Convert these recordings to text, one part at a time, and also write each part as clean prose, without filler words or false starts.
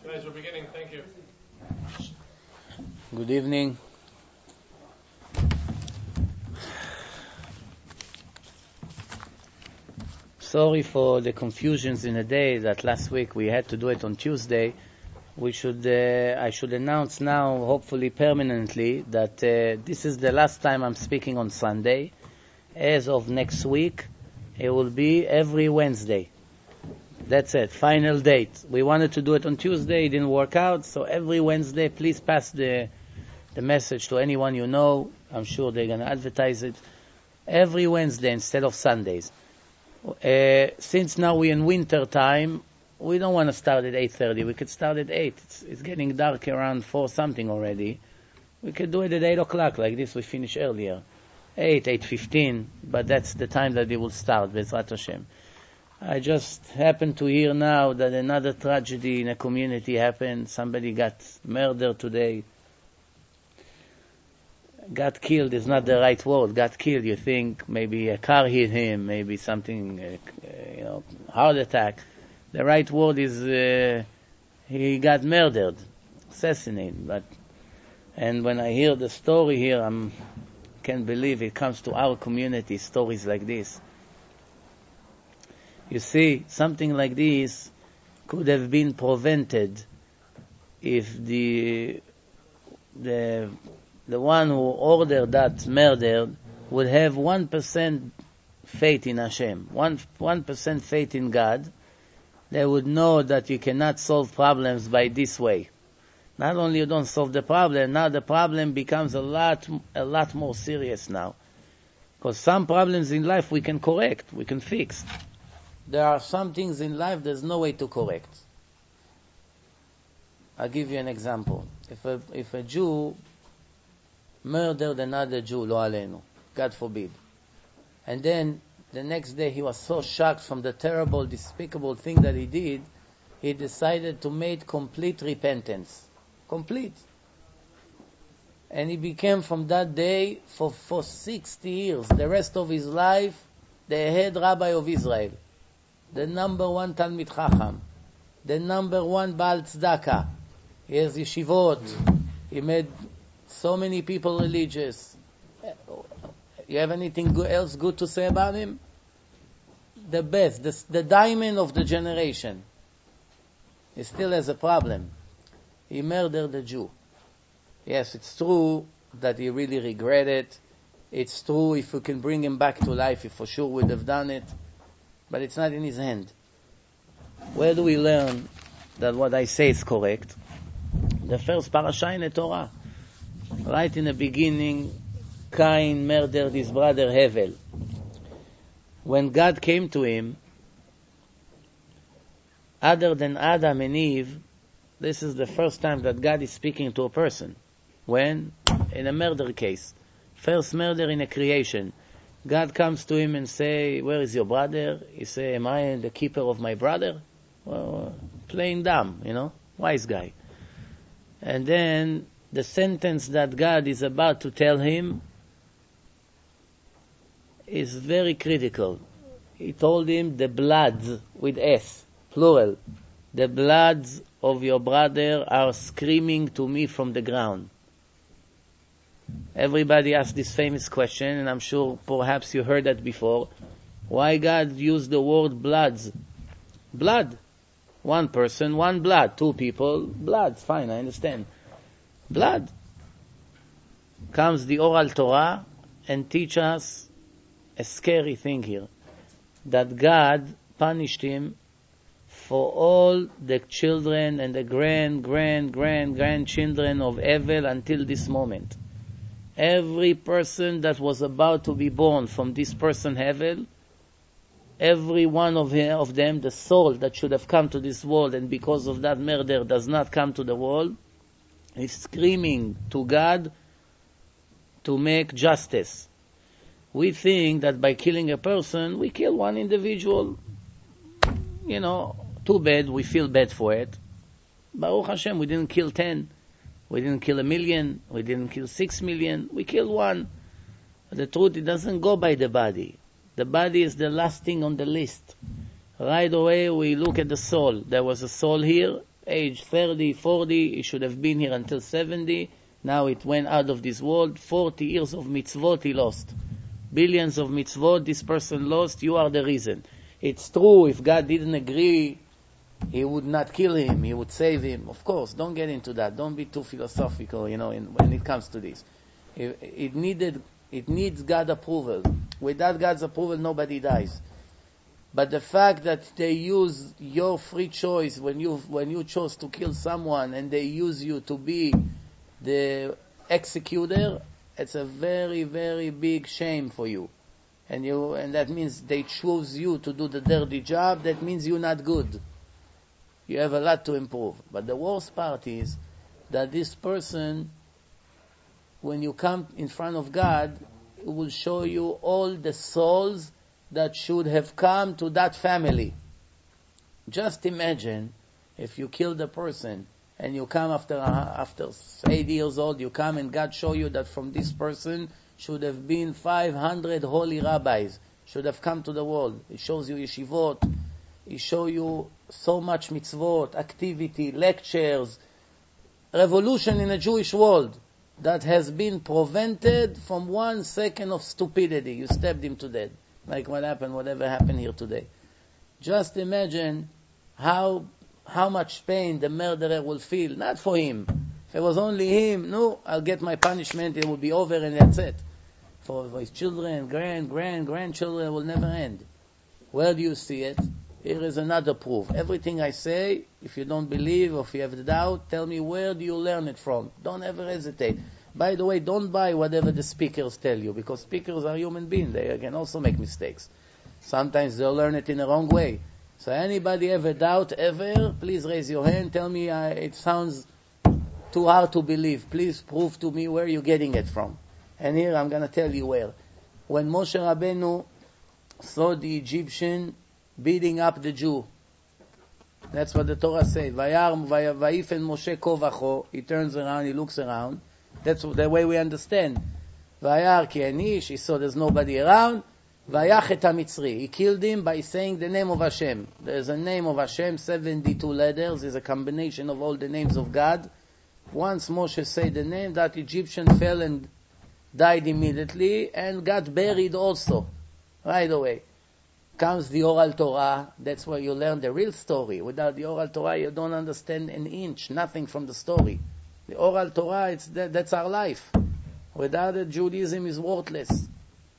Guys, we're beginning. Thank you. Good evening. Sorry for the confusions in the day that last week we had to do it on Tuesday. I should announce now, hopefully permanently, that this is the last time I'm speaking on Sunday. As of next week, it will be every Wednesday. That's it, final date. We wanted to do it on Tuesday, it didn't work out, so every Wednesday, please pass the message to anyone you know. I'm sure they're going to advertise it. Every Wednesday instead of Sundays. Since now we're in winter time, we don't want to start at 8:30. We could start at 8. It's getting dark around 4 something already. We could do it at 8 o'clock like this. We finish earlier. 8:15, but that's the time that it will start, Bezrat Hashem. I just happened to hear now that another tragedy in a community happened. Somebody got murdered today. Got killed is not the right word. Got killed, you think maybe a car hit him, maybe something, heart attack. The right word is he got murdered, assassinated. And when I hear the story here, I can't believe it comes to our community, stories like this. You see, something like this could have been prevented if the one who ordered that murder would have 1% faith in Hashem, 1% faith in God. They would know that you cannot solve problems by this way. Not only you don't solve the problem, now the problem becomes a lot more serious now. Because some problems in life we can correct, we can fix. There are some things in life there's no way to correct. I'll give you an example. If a Jew murdered another Jew, lo aleinu, God forbid, and then the next day he was so shocked from the terrible, despicable thing that he did, he decided to make complete repentance. Complete. And he became from that day, for 60 years, the rest of his life, the head rabbi of Israel. The number one Talmid Chacham, the number one Baal Tzedakah. He has yeshivot. He made so many people religious. You have anything else good to say about him? The best, the diamond of the generation. He still has a problem. He murdered a Jew. Yes, it's true that he really regretted it. It's true, if we can bring him back to life, he for sure would have done it. But it's not in his hand. Where do we learn that what I say is correct? The first parasha in the Torah. Right in the beginning, Cain murdered his brother Hevel. When God came to him, other than Adam and Eve, this is the first time that God is speaking to a person. When? In a murder case. First murder in a creation. God comes to him and say, where is your brother? He say, am I the keeper of my brother? Well, plain dumb, wise guy. And then the sentence that God is about to tell him is very critical. He told him, the bloods, with S, plural, the bloods of your brother are screaming to me from the ground. Everybody asks this famous question, and I'm sure perhaps you heard that before. Why God used the word bloods? Blood. One person, one blood. 2 people, blood. Fine, I understand. Blood. Comes the oral Torah and teach us a scary thing here. That God punished him for all the children and the grandchildren of Hevel until this moment. Every person that was about to be born from this person Hevel, every one of them, the soul that should have come to this world and because of that murder does not come to the world, is screaming to God to make justice. We think that by killing a person, we kill one individual. Too bad, we feel bad for it. Baruch Hashem, we didn't kill 10. We didn't kill 1 million. We didn't kill 6 million. We killed one. The truth, it doesn't go by the body. The body is the last thing on the list. Right away we look at the soul. There was a soul here, age 30, 40, he should have been here until 70. Now it went out of this world. 40 years of mitzvot he lost. Billions of mitzvot this person lost. You are the reason. It's true, if God didn't agree, he would not kill him, he would save him. Of course, don't get into that. Don't be too philosophical, when it comes to this. It needs God's approval. Without God's approval, nobody dies. But the fact that they use your free choice when you chose to kill someone, and they use you to be the executor, it's a very, very big shame for you. And that means they choose you to do the dirty job. That means you're not good. You have a lot to improve. But the worst part is that this person, when you come in front of God, it will show you all the souls that should have come to that family. Just imagine if you killed a person and you come after 80 years old, you come and God show you that from this person should have been 500 holy rabbis, should have come to the world. It shows you yeshivot, it shows you so much mitzvot, activity, lectures, revolution in a Jewish world that has been prevented from 1 second of stupidity. You stabbed him to death. Like whatever happened here today. Just imagine how much pain the murderer will feel. Not for him. If it was only him, no, I'll get my punishment, it will be over and that's it. For his children, grandchildren, it will never end. Where do you see it? Here is another proof. Everything I say, if you don't believe or if you have the doubt, tell me, where do you learn it from? Don't ever hesitate. By the way, don't buy whatever the speakers tell you, because speakers are human beings. They can also make mistakes. Sometimes they'll learn it in the wrong way. So anybody ever doubt, please raise your hand. Tell me it sounds too hard to believe. Please prove to me where you're getting it from. And here I'm going to tell you where. When Moshe Rabbeinu saw the Egyptian beating up the Jew, that's what the Torah says. Vayifen Moshe kovacho. He turns around, he looks around. That's the way we understand. Vayar ki anish. He saw there's nobody around. Vayach et HaMitzri. He killed him by saying the name of Hashem. There's a name of Hashem, 72 letters. It's a combination of all the names of God. Once Moshe said the name, that Egyptian fell and died immediately and got buried also. Right away. Comes the oral Torah. That's where you learn the real story. Without the oral Torah, you don't understand an inch, nothing from the story. The oral Torah, that's our life. Without it, Judaism is worthless.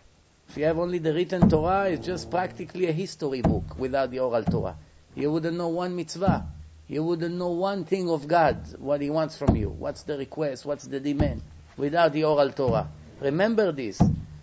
If you have only the written Torah, it's just practically a history book without the oral Torah. You wouldn't know one mitzvah. You wouldn't know one thing of God, what He wants from you. What's the request? What's the demand? Without the oral Torah. Remember this.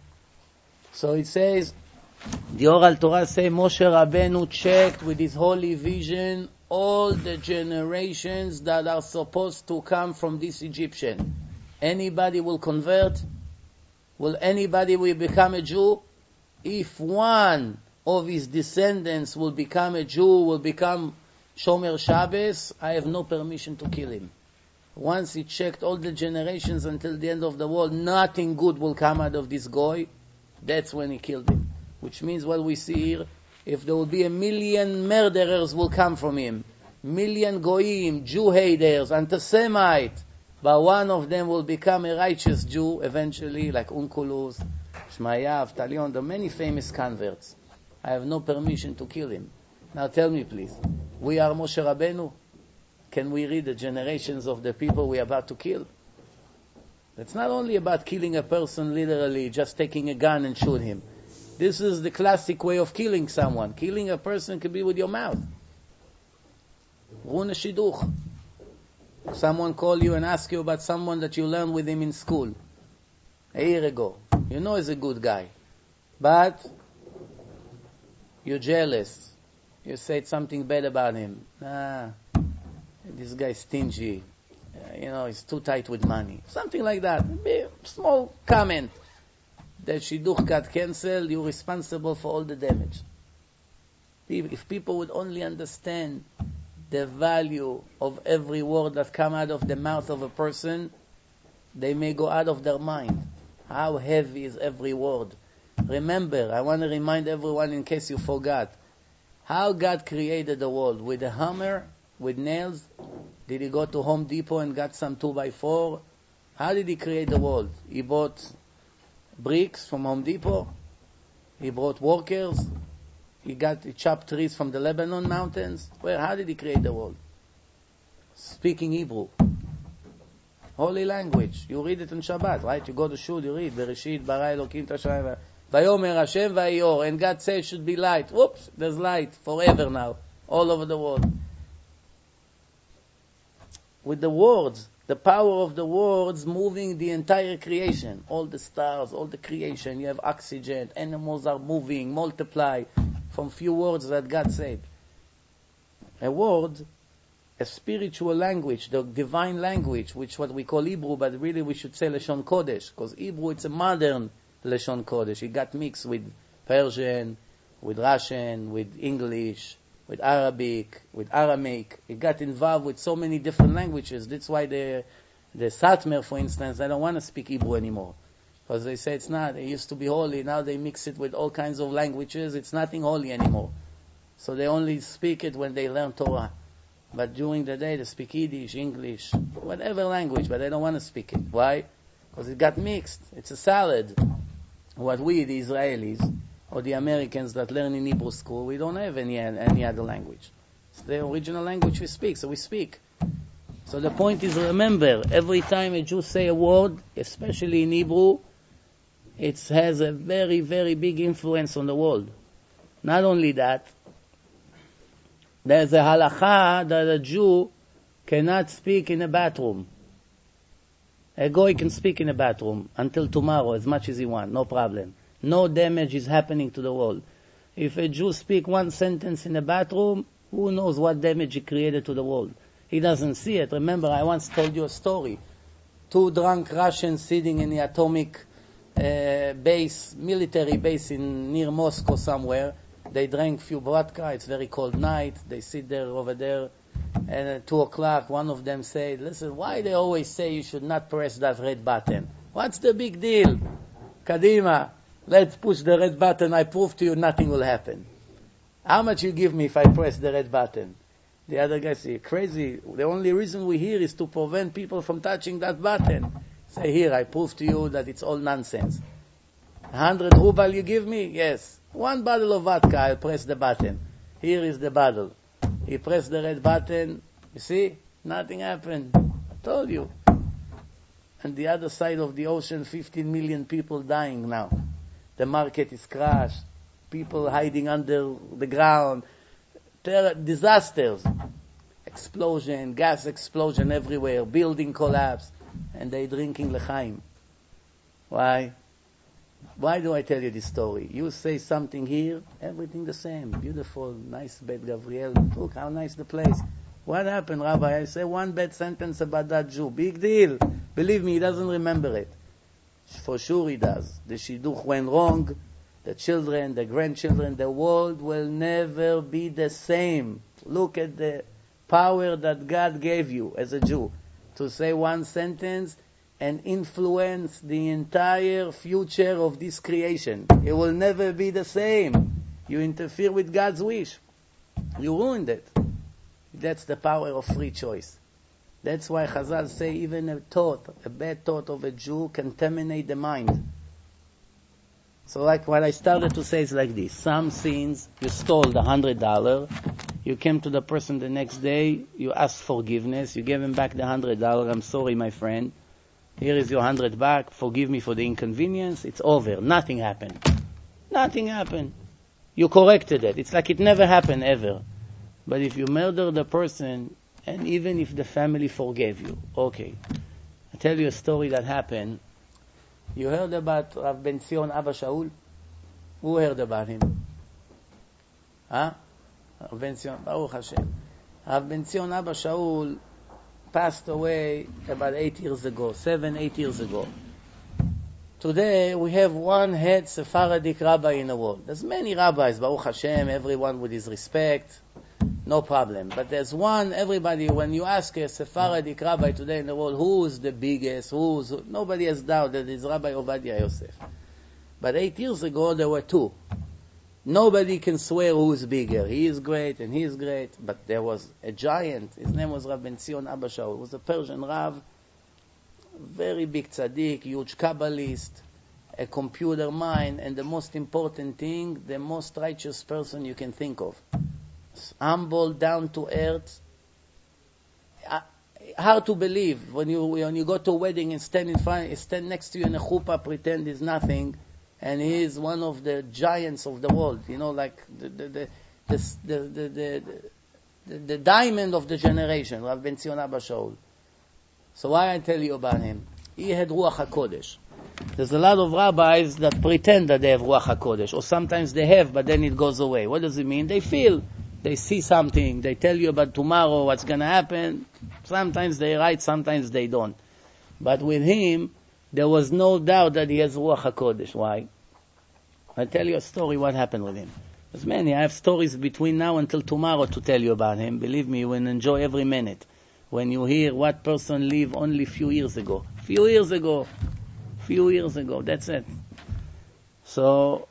So it says, the oral Torah says, Moshe Rabbeinu checked with his holy vision all the generations that are supposed to come from this Egyptian. Anybody will convert? Will anybody will become a Jew? If one of his descendants will become a Jew, will become Shomer Shabbos, I have no permission to kill him. Once he checked all the generations until the end of the world, nothing good will come out of this goy. That's when he killed him. Which means what we see here, if there will be 1 million murderers will come from him, 1 million goyim, Jew haters, anti-Semite, but one of them will become a righteous Jew eventually, like Onkelos, Shmaya, Avtalion, the many famous converts. I have no permission to kill him. Now tell me please, we are Moshe Rabbeinu? Can we read the generations of the people we are about to kill? It's not only about killing a person literally, just taking a gun and shoot him. This is the classic way of killing someone. Killing a person can be with your mouth. Runa Shiduch. Someone call you and ask you about someone that you learned with him in school a year ago. You know he's a good guy. But you're jealous. You said something bad about him. This guy's stingy. He's too tight with money. Something like that. A small comment. That Shidduch got cancelled, you're responsible for all the damage. If people would only understand the value of every word that comes out of the mouth of a person, they may go out of their mind. How heavy is every word? Remember, I want to remind everyone in case you forgot, how God created the world. With a hammer, with nails, Did he go to Home Depot and got some 2x4? How did he create the world? He bought bricks from Home Depot. He brought workers. He chopped trees from the Lebanon mountains. How did he create the world? Speaking Hebrew. Holy language. You read it on Shabbat, right? You go to shul, you read, Bereshit bara Elokim et Hashem vayomer Hashem vayor, and God says it should be light. Whoops, there's light forever now, all over the world. With the words, the power of the words moving the entire creation, all the stars, all the creation, you have oxygen, animals are moving, multiply, from few words that God said. A word, a spiritual language, the divine language, which what we call Hebrew, but really we should say Lashon Kodesh, because Hebrew, it's a modern Lashon Kodesh. It got mixed with Persian, with Russian, with English, with Arabic, with Aramaic. It got involved with so many different languages. That's why the Satmar, for instance, they don't want to speak Hebrew anymore. Because they say it's not, it used to be holy, now they mix it with all kinds of languages, it's nothing holy anymore. So they only speak it when they learn Torah. But during the day they speak Yiddish, English, whatever language, but they don't want to speak it. Why? Because it got mixed. It's a salad. What we, the Israelis, or the Americans that learn in Hebrew school, we don't have any other language. It's the original language we speak, so we speak. So the point is, remember, every time a Jew say a word, especially in Hebrew, it has a very, very big influence on the world. Not only that, there's a halacha that a Jew cannot speak in a bathroom. A goy can speak in a bathroom until tomorrow, as much as he wants, no problem. No damage is happening to the world. If a Jew speak one sentence in a bathroom, who knows what damage he created to the world? He doesn't see it. Remember, I once told you a story. 2 drunk Russians sitting in the atomic base, military base near Moscow somewhere. They drank few vodka. It's very cold night. They sit there over there. And at 2 o'clock, one of them said, listen, why they always say you should not press that red button? What's the big deal? Kadima, let's push the red button. I prove to you nothing will happen. How much you give me if I press the red button? The other guy said, crazy. The only reason we're here is to prevent people from touching that button. Say, here, I prove to you that it's all nonsense. 100 ruble you give me? Yes. 1 bottle of vodka, I'll press the button. Here is the bottle. He pressed the red button. You see? Nothing happened. I told you. And the other side of the ocean, 15 million people dying now. The market is crashed. People hiding under the ground. Disasters. Explosion, gas explosion everywhere. Building collapse. And they drinking l'chaim. Why? Why do I tell you this story? You say something here, everything the same. Beautiful, nice Bet Gabriel. Look how nice the place. What happened, Rabbi? I say one bad sentence about that Jew. Big deal. Believe me, he doesn't remember it. For sure he does. The shidduch went wrong. The children, the grandchildren, the world will never be the same. Look at the power that God gave you as a Jew to say one sentence and influence the entire future of this creation. It will never be the same. You interfere with God's wish. You ruined it. That's the power of free choice. That's why Chazal say even a bad thought of a Jew contaminate the mind. So like what I started to say is like this. Some sins, you stole the $100, you came to the person the next day, you asked forgiveness, you gave him back the $100, I'm sorry my friend, here is your $100 back, forgive me for the inconvenience, it's over, nothing happened. Nothing happened. You corrected it, it's like it never happened ever. But if you murder the person, and even if the family forgave you, okay. I'll tell you a story that happened. You heard about Rav Ben Zion Abba Shaul? Who heard about him? Rav Ben Zion, Baruch Hashem. Rav Ben Zion Abba Shaul passed away about 8 years ago, 7-8 years ago. Today we have one head Sephardic rabbi in the world. There's many rabbis, Baruch Hashem, everyone with his respect, no problem. But there's one, everybody, when you ask a Sephardic rabbi today in the world, who's the biggest, nobody has doubt that it's Rabbi Ovadia Yosef. But 8 years ago there were 2. Nobody can swear who's bigger. He is great and he is great. But there was a giant. His name was Rav Ben Zion Abba Shaul. He was a Persian Rav, very big tzaddik, huge Kabbalist, a computer mind, and the most important thing, the most righteous person you can think of. Humble, down to earth. Hard to believe when you go to a wedding and stand next to you in a chuppah, pretend he's nothing, and he is one of the giants of the world. You know, like the diamond of the generation, Rav Ben Zion Abba Shaul. So why I tell you about him? He had Ruach HaKodesh. There's a lot of rabbis that pretend that they have Ruach HaKodesh, or sometimes they have, but then it goes away. What does it mean? They feel, they see something, they tell you about tomorrow, what's going to happen. Sometimes they right, sometimes they don't. But with him, there was no doubt that he has Ruach HaKodesh. Why? I'll tell you a story what happened with him. There's many. I have stories between now until tomorrow to tell you about him. Believe me, you will enjoy every minute. When you hear what person lived only few years ago, that's it. So,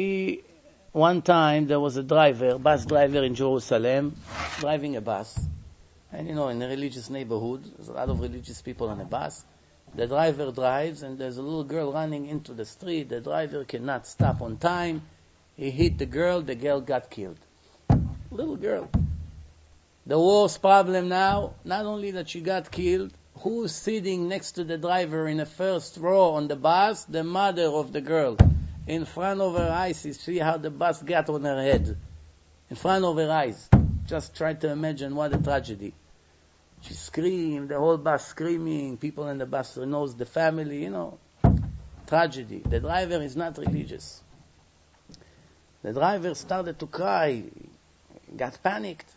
one time there was a bus driver in Jerusalem, driving a bus. And in a religious neighborhood, there's a lot of religious people on a bus. The driver drives and there's a little girl running into the street. The driver cannot stop on time. He hit the girl got killed. Little girl. The worst problem now, not only that she got killed, who's sitting next to the driver in the first row on the bus? The mother of the girl. In front of her eyes, you see how the bus got on her head. In front of her eyes. Just try to imagine what a tragedy. She screamed, the whole bus screaming, people in the bus knows the family, tragedy. The driver is not religious. The driver started to cry, got panicked.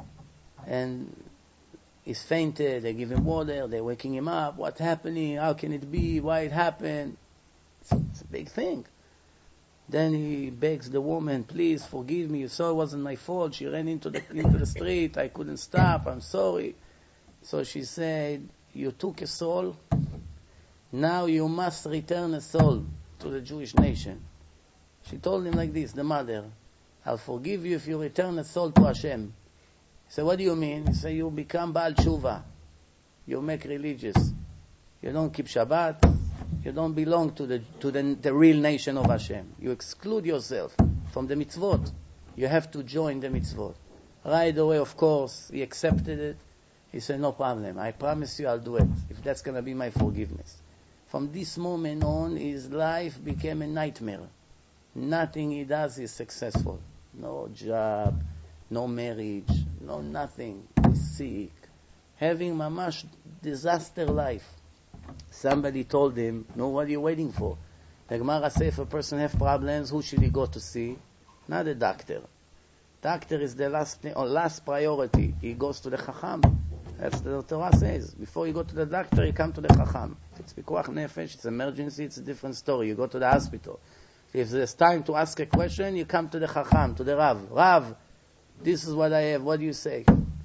And he's fainted, they give him water, they're waking him up. What's happening? How can it be? Why it happened? It's a big thing. Then he begs the woman, please forgive me. You saw it wasn't my fault. She ran into the street. I couldn't stop. I'm sorry. So she said, you took a soul. Now you must return a soul to the Jewish nation. She told him like this, the mother, I'll forgive you if you return a soul to Hashem. He said, what do you mean? He said, you become Baal Tshuva. You make religious. You don't keep Shabbat. You don't belong to the real nation of Hashem. You exclude yourself from the mitzvot. You have to join the mitzvot. Right away, of course, he accepted it. He said, no problem. I promise you I'll do it, if that's going to be my forgiveness. From this moment on, his life became a nightmare. Nothing he does is successful. No job, no marriage, no nothing. He's sick. Having mamash disaster life. Somebody told him, no, what are you waiting for? The Gemara says if a person has problems, who should he go to see? Not a doctor. Doctor is the last priority. He goes to the Chacham. That's the Torah says. Before you go to the doctor, you come to the Chacham. If it's Pikuach Nefesh, it's emergency, it's a different story. You go to the hospital. If there's time to ask a question, you come to the Chacham, to the Rav. Rav, this is what I have. What do you say?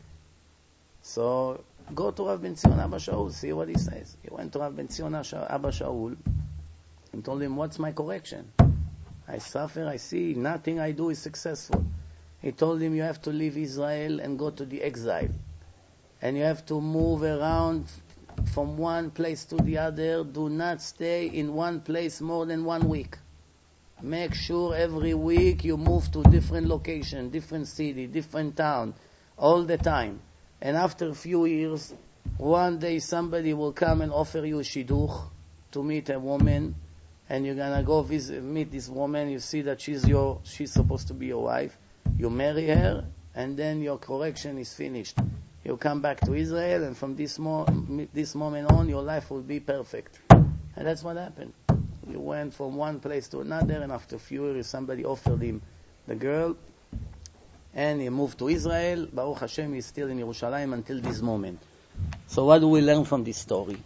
So, go to Rav Ben Zion Abba Shaul, see what he says. He went to Rav Ben Zion Abba Shaul and told him, what's my correction? I suffer, I see, nothing I do is successful. He told him, you have to leave Israel and go to the exile. And you have to move around from one place to the other. Do not stay in one place more than 1 week. Make sure every week you move to different location, different city, different town, all the time. And after a few years, one day somebody will come and offer you a shidduch to meet a woman, and you're gonna go meet this woman. You see that she's supposed to be your wife. You marry her, and then your correction is finished. You come back to Israel, and from this moment on, your life will be perfect. And that's what happened. He went from one place to another, and after a few years, somebody offered him the girl, and he moved to Israel. Baruch Hashem, he's still in Yerushalayim until this moment. So what do we learn from this story?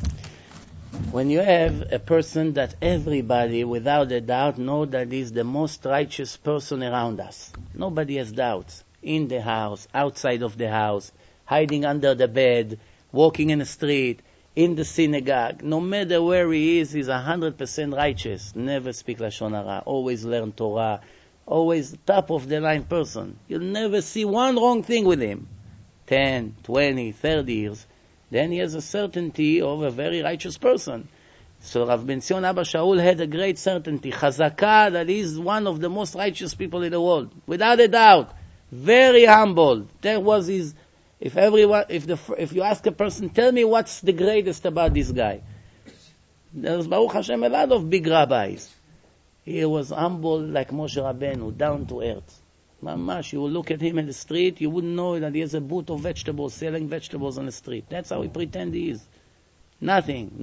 When you have a person that everybody, without a doubt, know that is the most righteous person around us. Nobody has doubts. In the house, outside of the house, hiding under the bed, walking in the street, in the synagogue. No matter where he is, he's 100% righteous. Never speak Lashon Hara. Always learn Torah. always top of the line person. You'll never see one wrong thing with him. 10, 20, 30 years. Then he has a certainty of a very righteous person. So Rav Ben Zion Abba Shaul had a great certainty, chazaka, that he's one of the most righteous people in the world, without a doubt. Very humble. That was his. If you ask a person, tell me what's the greatest about this guy. There's Baruch Hashem a lot of big rabbis. He was humble like Moshe Rabbeinu, down to earth. Mamash, you will look at him in the street, you wouldn't know that he has a booth of vegetables, selling vegetables on the street. That's how he pretend he is. Nothing.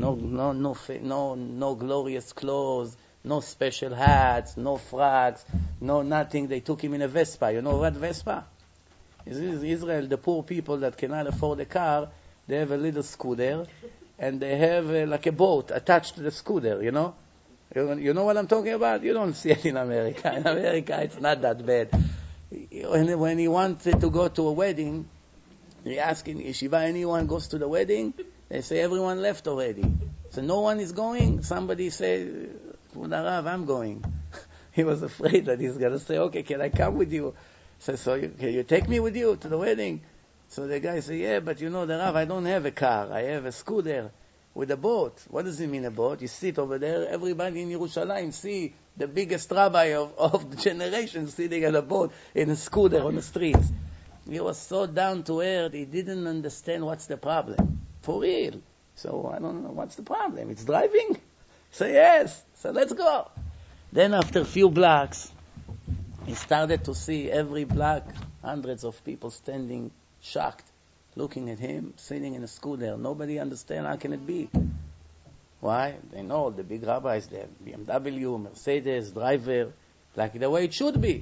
No glorious clothes, no special hats, no frocks, no nothing. They took him in a Vespa. You know what Vespa? In Israel, the poor people that cannot afford a car, they have a little scooter, and they have like a boat attached to the scooter, you know? You know what I'm talking about? You don't see it in America. In America, it's not that bad. When he wanted to go to a wedding, he asked in Yeshiva, anyone goes to the wedding? They say, everyone left already. So no one is going? Somebody said, Kvod Harav, I'm going. He was afraid that he's going to say, okay, can I come with you? So can you take me with you to the wedding? So the guy said, yeah, but you know, the Rav, I don't have a car. I have a scooter with a boat. What does it mean, a boat? You sit over there, everybody in Yerushalayim see the biggest rabbi of the generation sitting on a boat in a scooter on the streets. He was so down to earth, he didn't understand what's the problem. For real. So I don't know what's the problem. It's driving? Say yes. So let's go. Then after a few blocks, he started to see every block, hundreds of people standing shocked, looking at him, sitting in a scooter. Nobody understand how can it be. Why? They know the big rabbis, they have BMW, Mercedes, driver, like the way it should be.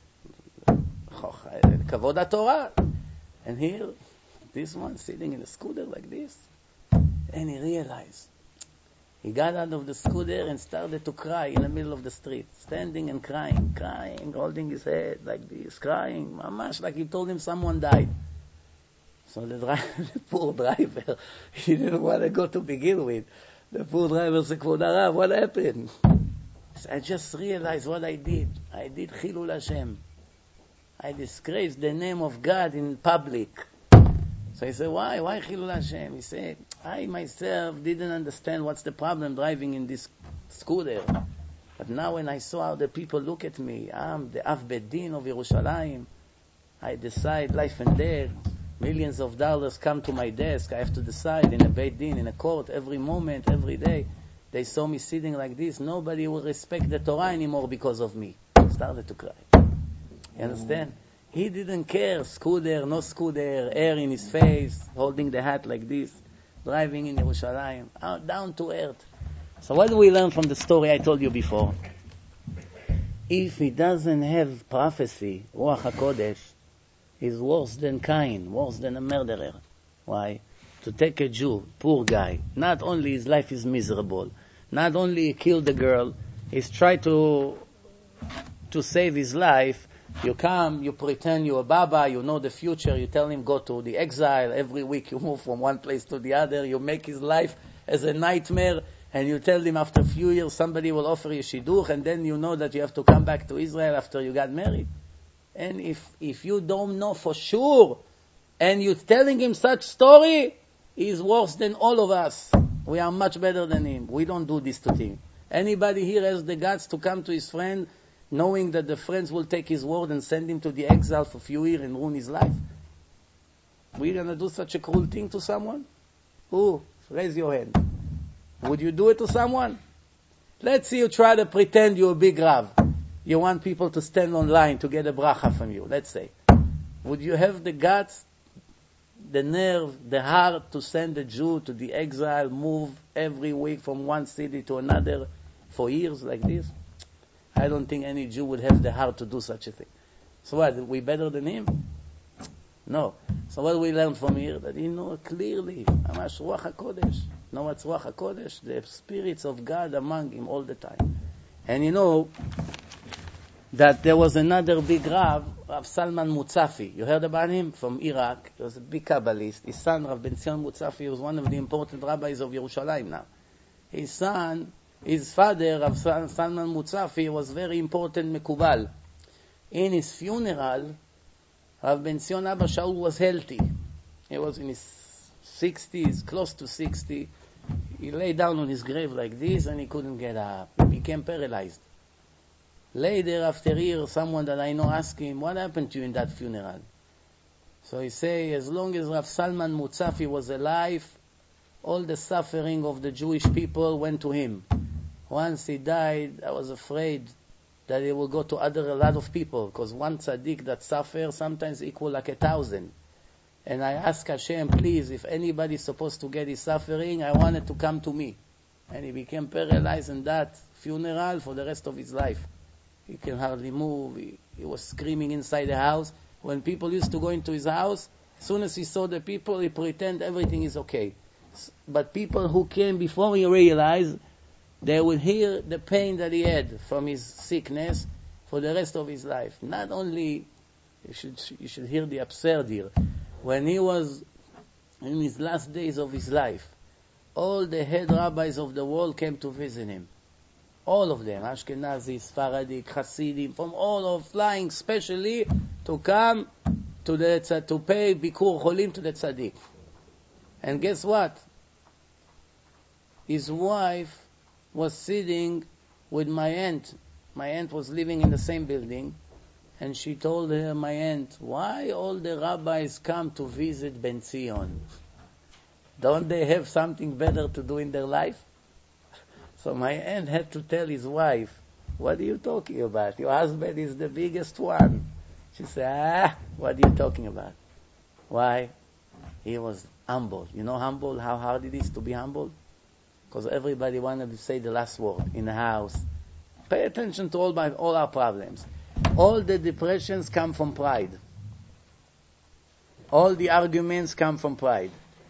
Kavod HaTorah. And here, this one sitting in a scooter like this. And he realized. He got out of the scooter and started to cry in the middle of the street. Standing and crying, holding his head like this, crying. Mamash, like he told him someone died. So the poor driver, he didn't want to go to begin with. The poor driver said, Kvod Harav, what happened? So I just realized what I did. I did Chilul Hashem. I disgraced the name of God in public. So he said, why? Why Chilul Hashem? He said, I myself didn't understand what's the problem driving in this scooter. But now when I saw how the people look at me, I'm the Av Bet Din of Yerushalayim. I decide life and death. Millions of dollars come to my desk. I have to decide in a Beit Din, in a court, every moment, every day. They saw me sitting like this. Nobody will respect the Torah anymore because of me. I started to cry. You understand? He didn't care. Scooter, no scooter, air in his face, holding the hat like this, driving in Yerushalayim, down to earth. So what do we learn from the story I told you before? If he doesn't have prophecy, Ruach HaKodesh, he's worse than Cain, worse than a murderer. Why? To take a Jew, poor guy, not only his life is miserable, not only he killed the girl, he's tried to save his life. You come, you pretend you're a Baba, you know the future, you tell him go to the exile, every week you move from one place to the other, you make his life as a nightmare, and you tell him after a few years somebody will offer you shidduch, and then you know that you have to come back to Israel after you got married. And if you don't know for sure, and you're telling him such story, he's worse than all of us. We are much better than him. We don't do this to him. Anybody here has the guts to come to his friend, knowing that the friends will take his word and send him to the exile for a few years and ruin his life? We're going to do such a cruel thing to someone? Who? Raise your hand. Would you do it to someone? Let's see you try to pretend you're a big Rav. You want people to stand on line to get a bracha from you, let's say. Would you have the guts, the nerve, the heart to send a Jew to the exile, move every week from one city to another for years like this? I don't think any Jew would have the heart to do such a thing. So what, are we better than him? No. So what do we learn from here? That he knows clearly, Amash Ruach HaKodesh. Know what's Ruach HaKodesh? The spirits of God among him all the time. And you know that there was another big Rav, Rav Salman Mutzafi. You heard about him? From Iraq. He was a big Kabbalist. His son, Rav Ben Zion Mutzafi, was one of the important rabbis of Yerushalayim now. His father, Rav Salman Mutzafi, was very important Mekubal. In his funeral, Rav Ben Zion Abba Shaul was healthy. He was in his 60s, close to 60. He lay down on his grave like this and he couldn't get up. He became paralyzed. Later, after a year, someone that I know asked him, what happened to you in that funeral? So he say, as long as Rav Salman Mutzafi was alive, all the suffering of the Jewish people went to him. Once he died, I was afraid that it will go to a lot of people, because one tzaddik that suffers sometimes equal like 1,000. And I asked Hashem, please, if anybody is supposed to get his suffering, I want it to come to me. And he became paralyzed in that funeral for the rest of his life. He can hardly move. He was screaming inside the house. When people used to go into his house, as soon as he saw the people, he pretend everything is okay. But people who came before he realized, they would hear the pain that he had from his sickness for the rest of his life. Not only, you should hear the absurd here. When he was in his last days of his life, all the head rabbis of the world came to visit him. All of them, Ashkenazi, Sfaradi, Hasidim, from all of flying specially to come to pay Bikur Cholim to the Tzaddik. And guess what? His wife was sitting with my aunt. My aunt was living in the same building, and she told her, my aunt, why all the rabbis come to visit Ben Zion? Don't they have something better to do in their life? So my aunt had to tell his wife, what are you talking about? Your husband is the biggest one. She said, what are you talking about? Why? He was humble. You know humble, how hard it is to be humble? Because everybody wanted to say the last word in the house. Pay attention to all our problems. All the depressions come from pride. All the arguments come from pride.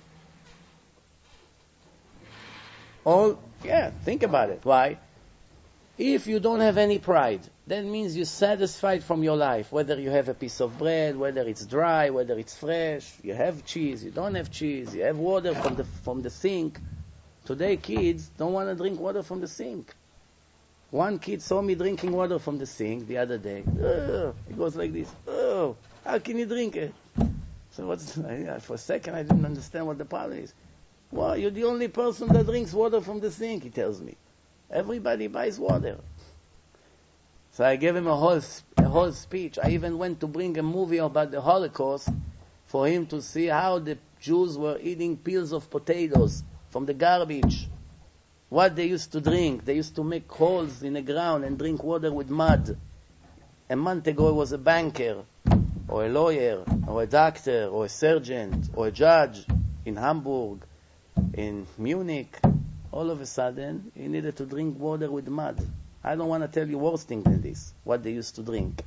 Think about it. Why? If you don't have any pride, that means you're satisfied from your life. Whether you have a piece of bread, whether it's dry, whether it's fresh, you have cheese, you don't have cheese, you have water from the sink. Today kids don't want to drink water from the sink. One kid saw me drinking water from the sink the other day. He goes like this. Oh, how can you drink it? So for a second I didn't understand what the problem is. Well, you're the only person that drinks water from the sink, he tells me. Everybody buys water. So I gave him a whole speech. I even went to bring a movie about the Holocaust for him to see how the Jews were eating peels of potatoes from the garbage. What they used to drink. They used to make holes in the ground and drink water with mud. A month ago he was a banker, or a lawyer, or a doctor, or a surgeon, or a judge in Hamburg, in Munich. All of a sudden, he needed to drink water with mud. I don't want to tell you worse thing than this, what they used to drink.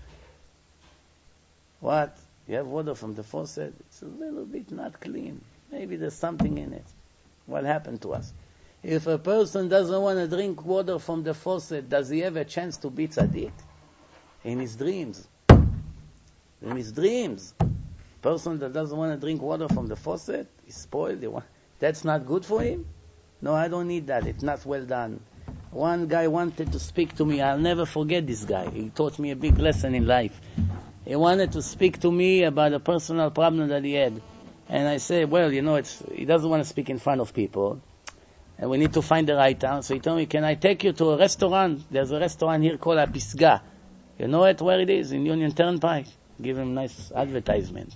What? You have water from the faucet? It's a little bit not clean. Maybe there's something in it. What happened to us? If a person doesn't want to drink water from the faucet, does he have a chance to be tzaddik? In his dreams. In his dreams. Person that doesn't want to drink water from the faucet is spoiled. That's not good for him? No, I don't need that. It's not well done. One guy wanted to speak to me. I'll never forget this guy. He taught me a big lesson in life. He wanted to speak to me about a personal problem that he had. And I said, well, he doesn't want to speak in front of people. And we need to find the right time. So he told me, can I take you to a restaurant? There's a restaurant here called A Pisga. You know where it is? In Union Turnpike. Give him nice advertisement.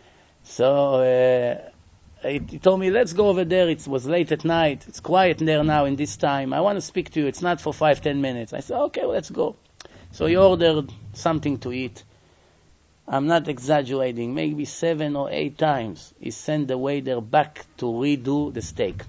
So he told me, let's go over there. It was late at night. It's quiet there now in this time. I want to speak to you. It's not for 5-10 minutes. I said, okay, well, let's go. So he ordered something to eat. I'm not exaggerating. Maybe 7 or 8 times he sent the waiter back to redo the steak.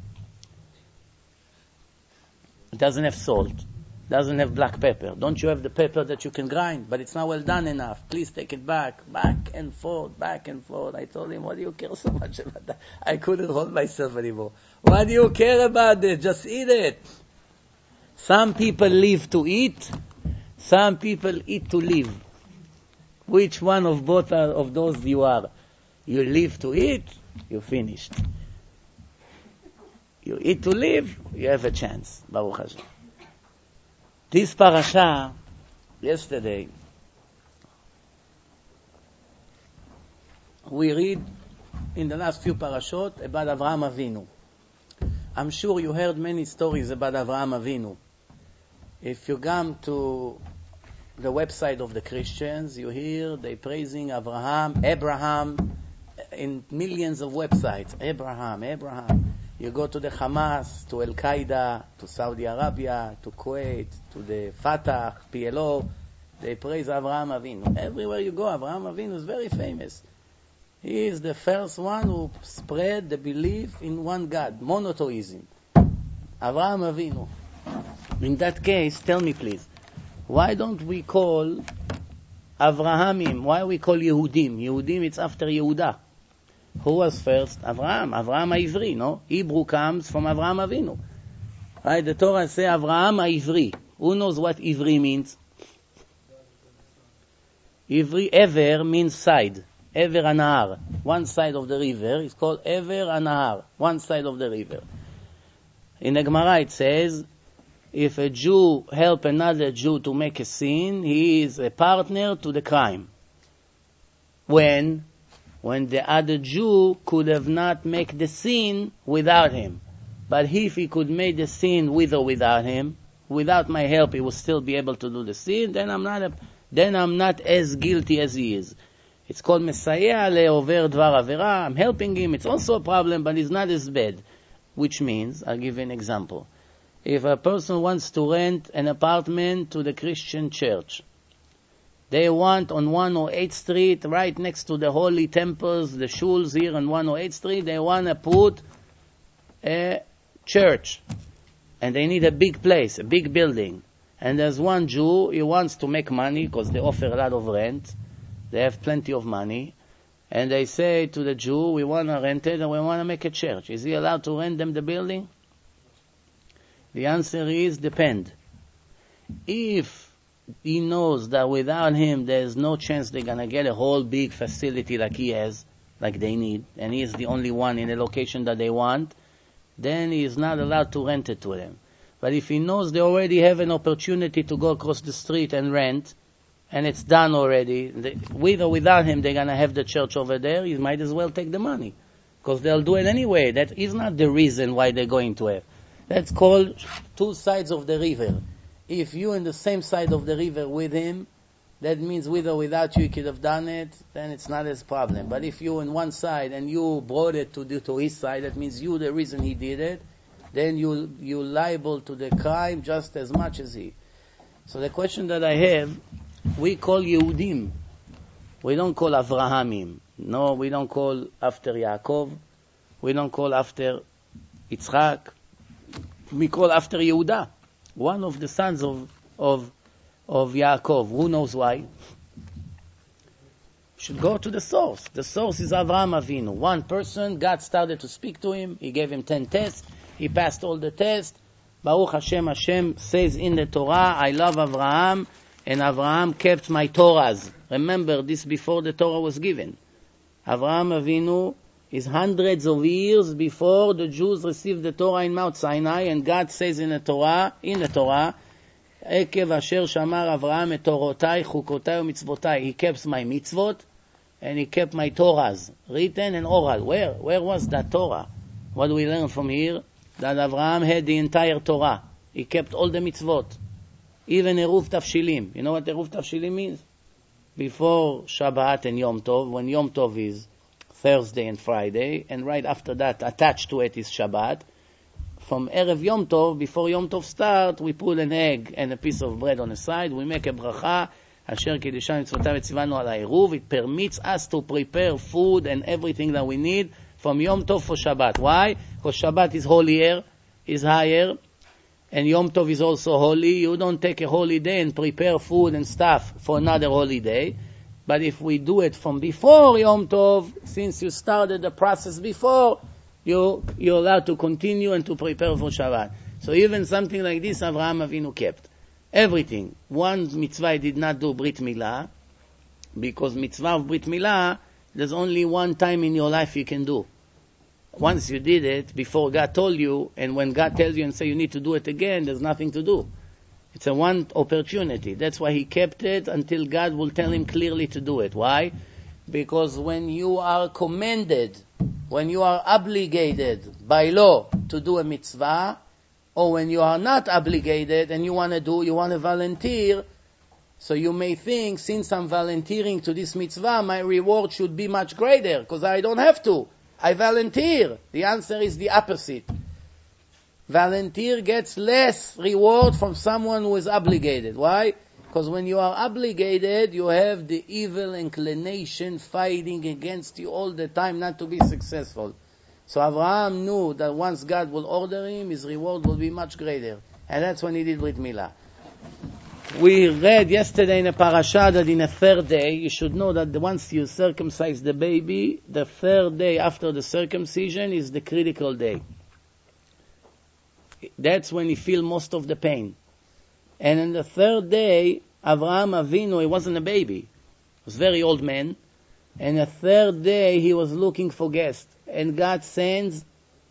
It doesn't have salt. Doesn't have black pepper. Don't you have the pepper that you can grind? But it's not well done enough. Please take it back. Back and forth, back and forth. I told him, what do you care so much about that? I couldn't hold myself anymore. What do you care about it? Just eat it. Some people live to eat. Some people eat to live. Which one of both of those you are? You live to eat, you're finished. You eat to live, you have a chance. Baruch Hashem. This parasha, yesterday, we read in the last few parashot about Avraham Avinu. I'm sure you heard many stories about Avraham Avinu. If you come to the website of the Christians, you hear they praising Abraham, in millions of websites. Abraham. You go to the Hamas, to Al-Qaeda, to Saudi Arabia, to Kuwait, to the Fatah, PLO. They praise Avraham Avinu. Everywhere you go, Avraham Avinu is very famous. He is the first one who spread the belief in one God, monotheism. Avraham Avinu. In that case, tell me please, why don't we call Avrahamim? Why we call Yehudim? Yehudim, it's after Yehuda. Who was first? Avraham Ivri, no? Hebrew comes from Avraham Avinu. Right? The Torah says Avraham Ivri. Who knows what Ivri means? Ivri, Ever means side. Ever Anahar. One side of the river is called Ever Anahar. One side of the river. In the Gemara it says, if a Jew help another Jew to make a sin, he is a partner to the crime. When the other Jew could have not make the sin without him. But if he could make the sin with or without him, without my help he will still be able to do the sin, then I'm not as guilty as he is. It's called Mesayea le'over dvar avera. I'm helping him. It's also a problem, but it's not as bad. Which means, I'll give you an example. If a person wants to rent an apartment to the Christian church, they want on 108th Street, right next to the holy temples, the shuls here on 108th Street, they want to put a church. And they need a big place, a big building. And there's one Jew, he wants to make money because they offer a lot of rent. They have plenty of money. And they say to the Jew, we want to rent it and we want to make a church. Is he allowed to rent them the building? The answer is, depend. If he knows that without him there's no chance they're going to get a whole big facility like he has, like they need, and he is the only one in the location that they want, then he is not allowed to rent it to them. But if he knows they already have an opportunity to go across the street and rent, and it's done already, with or without him they're going to have the church over there, he might as well take the money. Because they'll do it anyway. That is not the reason why they're going to have. That's called two sides of the river. If you in the same side of the river with him, that means with or without you, he could have done it, then it's not his problem. But if you in one side and you brought it to his side, that means you the reason he did it, then you're liable to the crime just as much as he. So the question that I have, we call Yehudim. We don't call Avrahamim. No, we don't call after Yaakov. We don't call after Yitzchak. We call after Yehuda, one of the sons of Yaakov. Who knows why? Should go to the source. The source is Avraham Avinu. One person, God started to speak to him. He gave him 10 tests. He passed all the tests. Baruch Hashem, Hashem says in the Torah, I love Avraham, and Avraham kept my Torahs. Remember this before the Torah was given. Avraham Avinu is hundreds of years before the Jews received the Torah in Mount Sinai, and God says in the Torah, Ekev asher shamar Avraham et Torotai, Chukotai u'mitzvotai. He kept my mitzvot, and he kept my Torahs, written and oral. Where was that Torah? What do we learn from here? That Avraham had the entire Torah. He kept all the mitzvot. Even Eruv Tafshilim. You know what Eruv Tafshilim means? Before Shabbat and Yom Tov, when Yom Tov is Thursday and Friday, and right after that, attached to it is Shabbat. From Erev Yom Tov, before Yom Tov start, we put an egg and a piece of bread on the side. We make a bracha, Asher Kiddushan Mitzvotav Etzivanu Al HaEruv. It permits us to prepare food and everything that we need from Yom Tov for Shabbat. Why? Because Shabbat is holier, is higher, and Yom Tov is also holy. You don't take a holy day and prepare food and stuff for another holy day. But if we do it from before Yom Tov, since you started the process before, you're allowed to continue and to prepare for Shabbat. So even something like this, Avraham Avinu kept. Everything. One mitzvah did not do Brit Milah, because mitzvah of Brit Milah, there's only one time in your life you can do. Once you did it, before God told you, and when God tells you and say you need to do it again, there's nothing to do. It's a one opportunity. That's why he kept it until God will tell him clearly to do it. Why? Because when you are commanded, when you are obligated by law to do a mitzvah, or when you are not obligated and you want to volunteer, so you may think, since I'm volunteering to this mitzvah, my reward should be much greater, because I don't have to. I volunteer. The answer is the opposite. Volunteer gets less reward from someone who is obligated. Why? Because when you are obligated, you have the evil inclination fighting against you all the time not to be successful. So Abraham knew that once God will order him, his reward will be much greater. And that's when he did Brit Milah. We read yesterday in a parasha that in the third day, you should know that once you circumcise the baby, the third day after the circumcision is the critical day. That's when you feel most of the pain. And in the third day, Avraham Avinu, he wasn't a baby. He was a very old man. And the third day, he was looking for guests. And God sends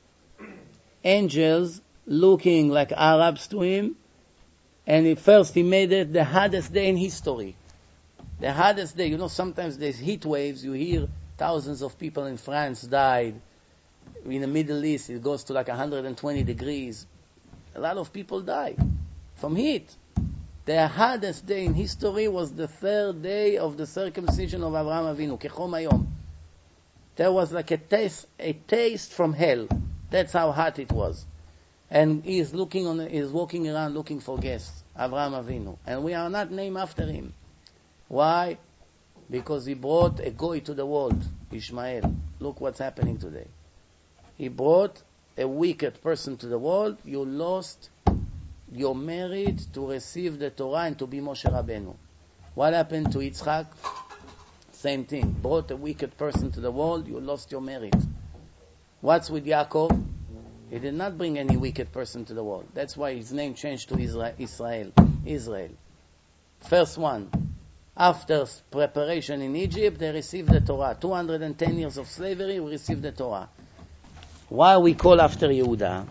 angels looking like Arabs to him. And he made it the hardest day in history. The hardest day. You know, sometimes there's heat waves. You hear thousands of people in France died. In the Middle East, it goes to like 120 degrees. A lot of people die from heat. The hardest day in history was the third day of the circumcision of Avraham Avinu, Kechom Hayom. There was like a taste from hell. That's how hot it was. And he's walking around looking for guests, Avraham Avinu. And we are not named after him. Why? Because he brought a goy to the world, Ishmael. Look what's happening today. He brought a wicked person to the world. You lost your merit to receive the Torah and to be Moshe Rabbeinu. What happened to Yitzchak? Same thing. Brought a wicked person to the world, you lost your merit. What's with Yaakov? He did not bring any wicked person to the world. That's why his name changed to Israel. First one. After preparation in Egypt, they received the Torah. 210 years of slavery, we received the Torah. Why we call after Yehuda?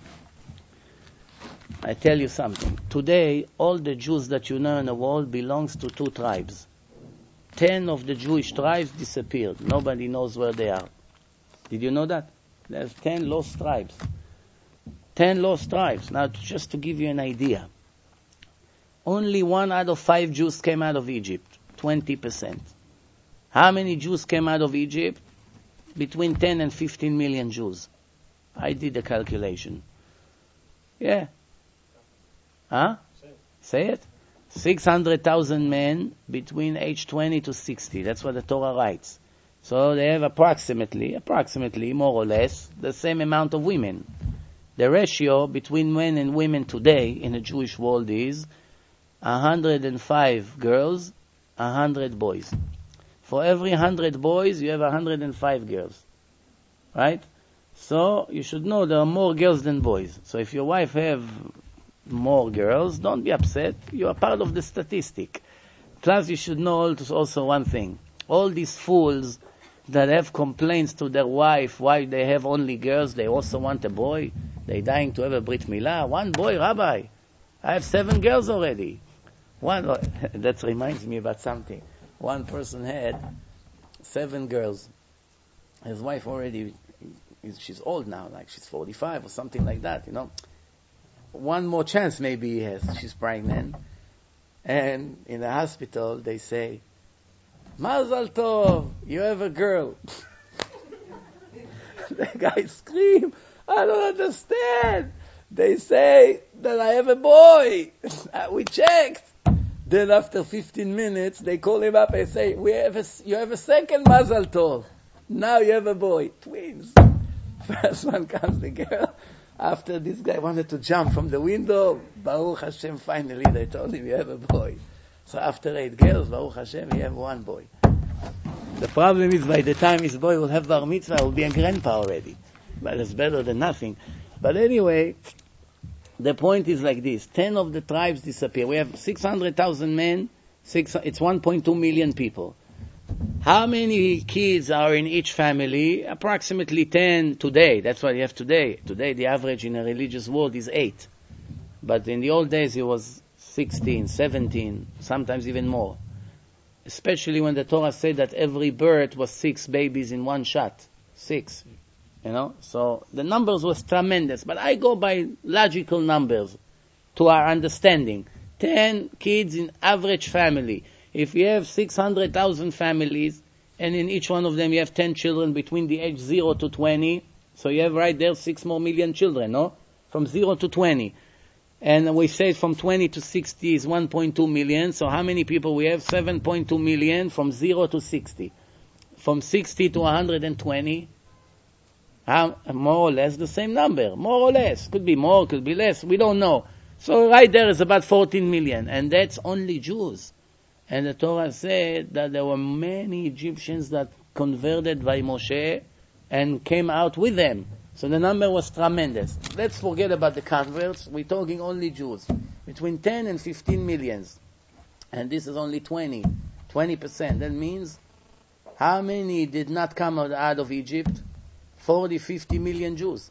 I tell you something. Today, all the Jews that you know in the world belongs to 2 tribes. 10 of the Jewish tribes disappeared. Nobody knows where they are. Did you know that? There's 10 lost tribes. 10 lost tribes. Now, just to give you an idea. Only 1 out of 5 Jews came out of Egypt. 20%. How many Jews came out of Egypt? Between 10 and 15 million Jews. I did the calculation. Yeah. Huh? Say it. 600,000 men between age 20 to 60. That's what the Torah writes. So they have approximately, more or less, the same amount of women. The ratio between men and women today in the Jewish world is 105 girls, 100 boys. For every 100 boys, you have 105 girls. Right? So you should know there are more girls than boys. So if your wife have more girls, don't be upset. You are part of the statistic. Plus you should know also one thing. All these fools that have complaints to their wife why they have only girls, they also want a boy. They're dying to have a Brit Milah. 1 boy, Rabbi. I have 7 girls already. That reminds me about something. One person had 7 girls. His wife already, she's old now, like she's 45 or something like that, you know. 1 more chance maybe he has. She's pregnant. And in the hospital, they say, Mazal Tov, you have a girl. The guy scream, I don't understand. They say that I have a boy. We checked. Then after 15 minutes, they call him up and say, you have a second Mazal Tov. Now you have a boy. Twins. First one comes the girl. After this guy wanted to jump from the window, Baruch Hashem, finally they told him you have a boy. So after 8 girls, Baruch Hashem, he have 1 boy. The problem is by the time his boy will have bar mitzvah, he will be a grandpa already. But it's better than nothing. But anyway, the point is like this. 10 of the tribes disappear. We have 600,000 men. It's 1.2 million people. How many kids are in each family? Approximately 10 today. That's what you have today. Today the average in a religious world is 8. But in the old days it was 16, 17, sometimes even more. especially when the Torah said that every birth was 6 babies in one shot. 6. So the numbers was tremendous. But I go by logical numbers to our understanding. 10 kids in average family. If you have 600,000 families, and in each one of them you have 10 children between the age 0 to 20, so you have right there 6 more million children, no? From 0 to 20. And we say from 20 to 60 is 1.2 million, so how many people we have? 7.2 million from 0 to 60. From 60 to 120, more or less the same number. More or less. Could be more, could be less, we don't know. So right there is about 14 million, and that's only Jews. And the Torah said that there were many Egyptians that converted by Moshe and came out with them. So the number was tremendous. Let's forget about the converts. We're talking only Jews. Between 10 and 15 millions. And this is only 20%. That means how many did not come out of Egypt? 40, 50 million Jews.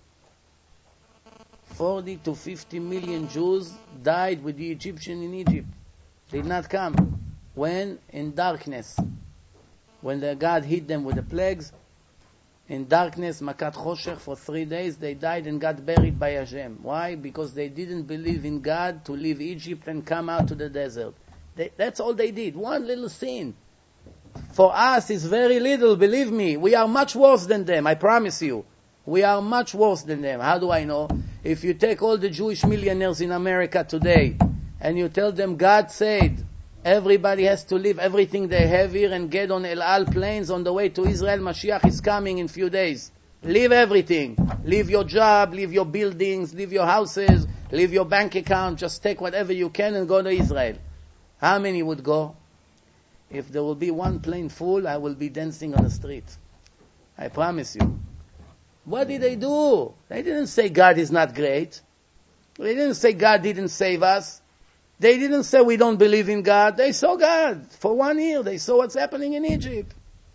40 to 50 million Jews died with the Egyptian in Egypt. Did not come. When? In darkness. When God hit them with the plagues, in darkness, Makat Choshech, for 3 days, they died and got buried by Hashem. Why? Because they didn't believe in God to leave Egypt and come out to the desert. That's all they did. One little sin. For us, it's very little, believe me. We are much worse than them, I promise you. We are much worse than them. How do I know? If you take all the Jewish millionaires in America today, and you tell them God said, everybody has to leave everything they have here and get on El Al planes on the way to Israel. Mashiach is coming in few days. Leave everything. Leave your job, leave your buildings, leave your houses, leave your bank account. Just take whatever you can and go to Israel. How many would go? If there will be one plane full, I will be dancing on the street. I promise you. What did they do? They didn't say God is not great. They didn't say God didn't save us. They didn't say we don't believe in God. They saw God. For 1 year, they saw what's happening in Egypt.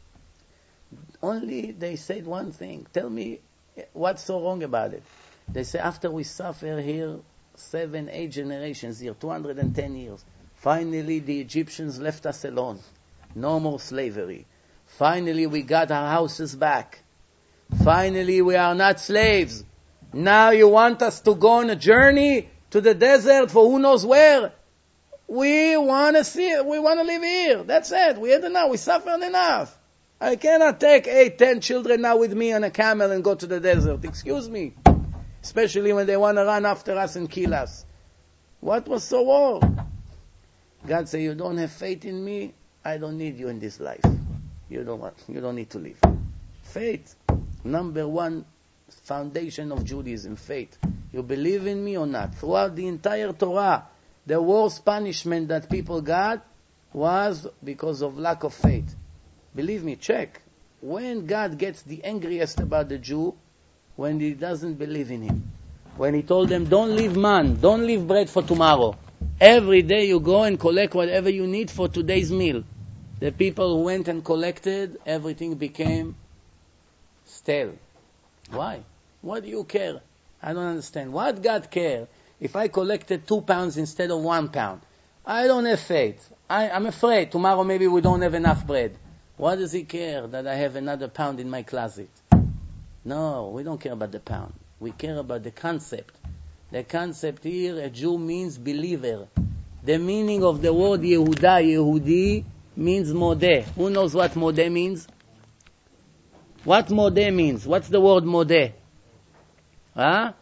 Only they said one thing. Tell me what's so wrong about it. They say after we suffer here 7, 8 generations here, 210 years, finally the Egyptians left us alone. No more slavery. Finally we got our houses back. Finally we are not slaves. Now you want us to go on a journey to the desert for who knows where. We want to see it. We want to live here. That's it. We had enough. We suffered enough. I cannot take 8, 10 children now with me on a camel and go to the desert. Excuse me. Especially when they want to run after us and kill us. What was so wrong? God said, you don't have faith in me, I don't need you in this life. You don't need to live. Faith. Number 1 foundation of Judaism, faith. You believe in me or not? Throughout the entire Torah, the worst punishment that people got was because of lack of faith. Believe me, check. When God gets the angriest about the Jew, when he doesn't believe in him. When he told them, don't leave man, don't leave bread for tomorrow. Every day you go and collect whatever you need for today's meal. The people who went and collected, everything became stale. Why? What do you care? I don't understand. What God care if I collected 2 pounds instead of 1 pound? I don't have faith. I'm afraid tomorrow maybe we don't have enough bread. What does he care that I have another pound in my closet? No, we don't care about the pound. We care about the concept. The concept here, a Jew means believer. The meaning of the word Yehuda, Yehudi, means modeh. Who knows what modeh means? What modeh means? What's the word modeh? Huh?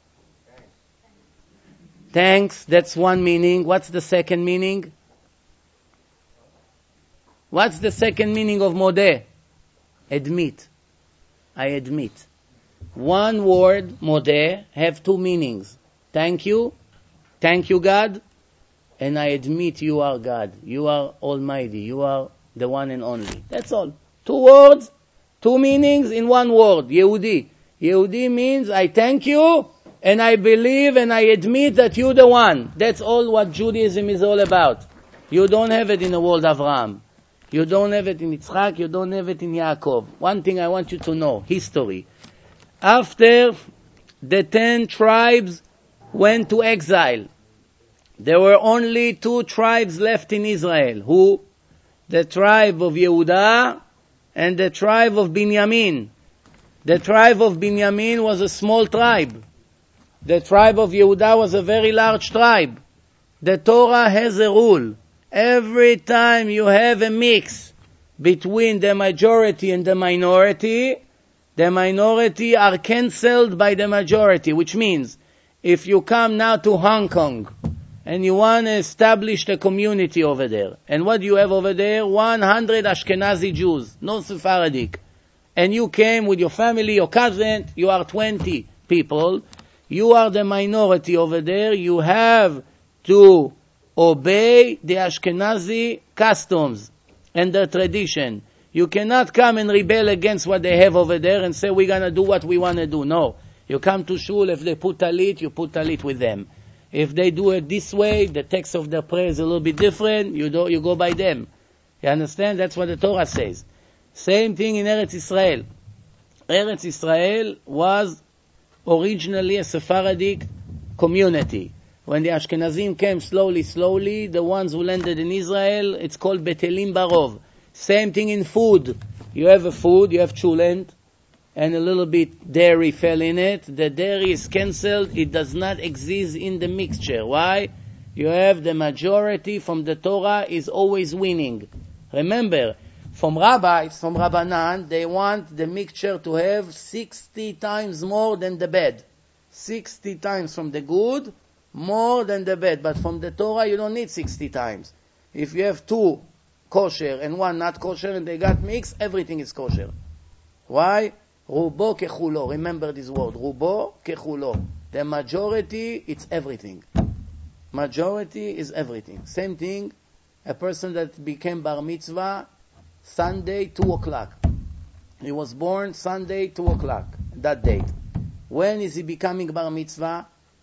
Thanks, that's one meaning. What's the second meaning? What's the second meaning of modeh? Admit. I admit. One word, modeh, have 2 meanings. Thank you God, and I admit you are God. You are Almighty. You are the one and only. That's all. 2 words, 2 meanings in 1 word. Yehudi. Yehudi means I thank you, and I believe and I admit that you're the one. That's all what Judaism is all about. You don't have it in the world of Avraham. You don't have it in Yitzchak. You don't have it in Yaakov. One thing I want you to know, history. After the 10 tribes went to exile, there were only 2 tribes left in Israel. Who? the tribe of Yehuda and the tribe of Binyamin. The tribe of Binyamin was a small tribe. The tribe of Yehuda was a very large tribe. The Torah has a rule. Every time you have a mix between the majority and the minority are cancelled by the majority, which means if you come now to Hong Kong and you want to establish a community over there, and what do you have over there? 100 Ashkenazi Jews, no Sephardic. And you came with your family, your cousin, you are 20 people, you are the minority over there, you have to obey the Ashkenazi customs and their tradition. You cannot come and rebel against what they have over there and say, we're going to do what we want to do. No. You come to shul, if they put talit, you put talit with them. If they do it this way, the text of their prayer is a little bit different, you go by them. You understand? That's what the Torah says. Same thing in Eretz Israel. Eretz Israel was originally a Sephardic community. When the Ashkenazim came slowly, the ones who landed in Israel, it's called Betelim Barov. Same thing in food. You have a food, you have chulent, and a little bit dairy fell in it. The dairy is cancelled. It does not exist in the mixture. Why? You have the majority from the Torah is always winning. Remember, from rabbis, from Rabbanan, they want the mixture to have 60 times more than the bad. 60 times from the good, more than the bad. But from the Torah, you don't need 60 times. If you have 2 kosher and 1 not kosher and they got mixed, everything is kosher. Why? Rubo kechulo. Remember this word. Rubo kechulo. The majority, it's everything. Majority is everything. Same thing, a person that became bar mitzvah, Sunday, 2 o'clock. He was born Sunday, 2 o'clock, that date. When is he becoming bar mitzvah?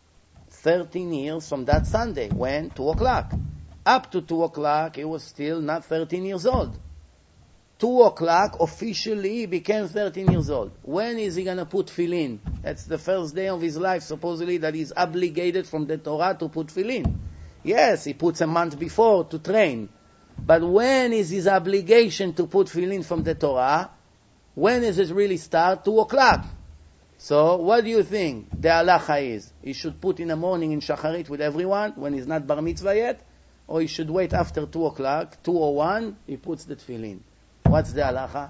13 years from that Sunday. When? 2 o'clock. Up to 2 o'clock, he was still not 13 years old. 2 o'clock, officially, he became 13 years old. When is he going to put tefillin? That's the first day of his life, supposedly, that he's obligated from the Torah to put tefillin. Yes, he puts a month before to train. But when is his obligation to put tefillin from the Torah? When does it really start? 2 o'clock. So, what do you think the halacha is? He should put in the morning in Shacharit with everyone, when he's not bar mitzvah yet? Or he should wait after 2 o'clock, 2:01, he puts the tefillin. What's the halacha?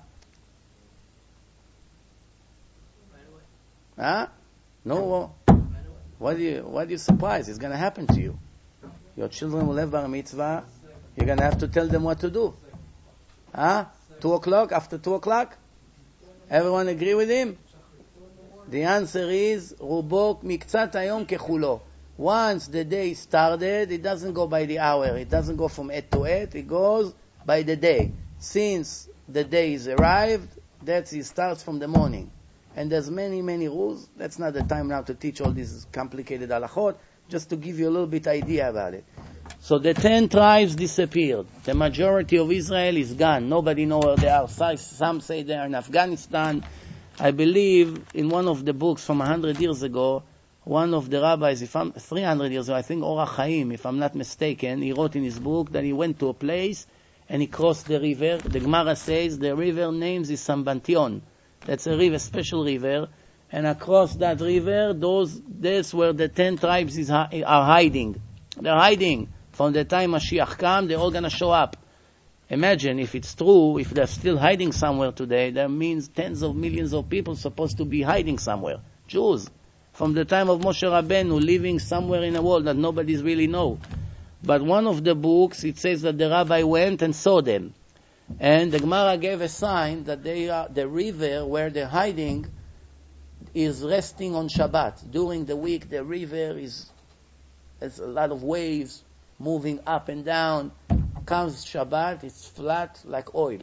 Huh? No. What are you surprised? It's going to happen to you. Your children will have bar mitzvah. You're going to have to tell them what to do. Huh? 2 o'clock? After 2 o'clock? Everyone agree with him? The answer is, Rubo miktzat hayom kechulo. Once the day started, it doesn't go by the hour. It doesn't go from 8 to 8. It goes by the day. Since the day is arrived, it starts from the morning. And there's many, many rules. That's not the time now to teach all these complicated halachot, just to give you a little bit idea about it. So the 10 tribes disappeared. The majority of Israel is gone. Nobody knows where they are. Some say they are in Afghanistan. I believe in one of the books from 100 years ago, one of the rabbis, 300 years ago, I think Orach Chaim, if I'm not mistaken, he wrote in his book that he went to a place and he crossed the river. The Gemara says the river names is Sambantion. That's a river, special river. And across that river, that's where the 10 tribes are hiding. They're hiding. From the time Mashiach comes, they're all going to show up. Imagine if it's true, if they're still hiding somewhere today, that means tens of millions of people supposed to be hiding somewhere. Jews. From the time of Moshe Rabbeinu, living somewhere in the world that nobody's really know. But one of the books, it says that the rabbi went and saw them. And the Gemara gave a sign that the river where they're hiding is resting on Shabbat. During the week, the river has a lot of waves moving up and down. Comes Shabbat, it's flat like oil.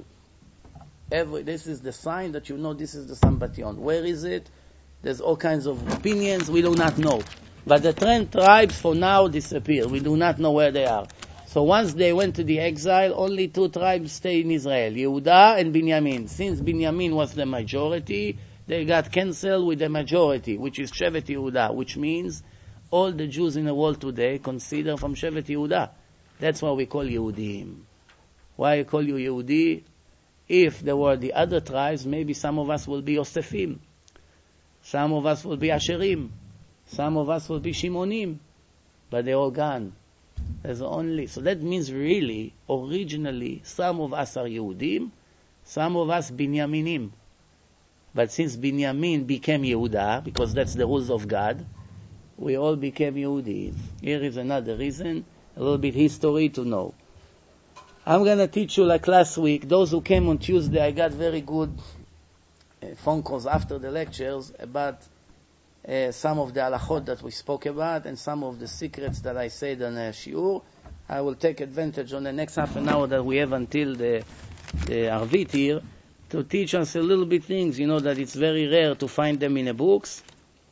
This is the sign that you know this is the Sambantion. Where is it? There's all kinds of opinions. We do not know. But the 10 tribes for now disappear. We do not know where they are. So once they went to the exile, only 2 tribes stay in Israel, Yehuda and Binyamin. Since Binyamin was the majority, they got cancelled with the majority, which is Shevet Yehuda, which means all the Jews in the world today consider from Shevet Yehuda. That's what we call Yehudim. Why I call you Yehudi? If there were the other tribes, maybe some of us will be Yosefim. Some of us will be Asherim. Some of us will be Shimonim. But they're all gone. So that means really, originally, some of us are Yehudim, some of us Binyaminim. But since Binyamin became Yehuda, because that's the rules of God, we all became Yehudim. Here is another reason, a little bit history to know. I'm going to teach you like last week. Those who came on Tuesday, I got very good phone calls after the lectures about some of the halachot that we spoke about and some of the secrets that I said on Shiur. I will take advantage on the next half an hour that we have until the Arvit here to teach us a little bit things, that it's very rare to find them in the books.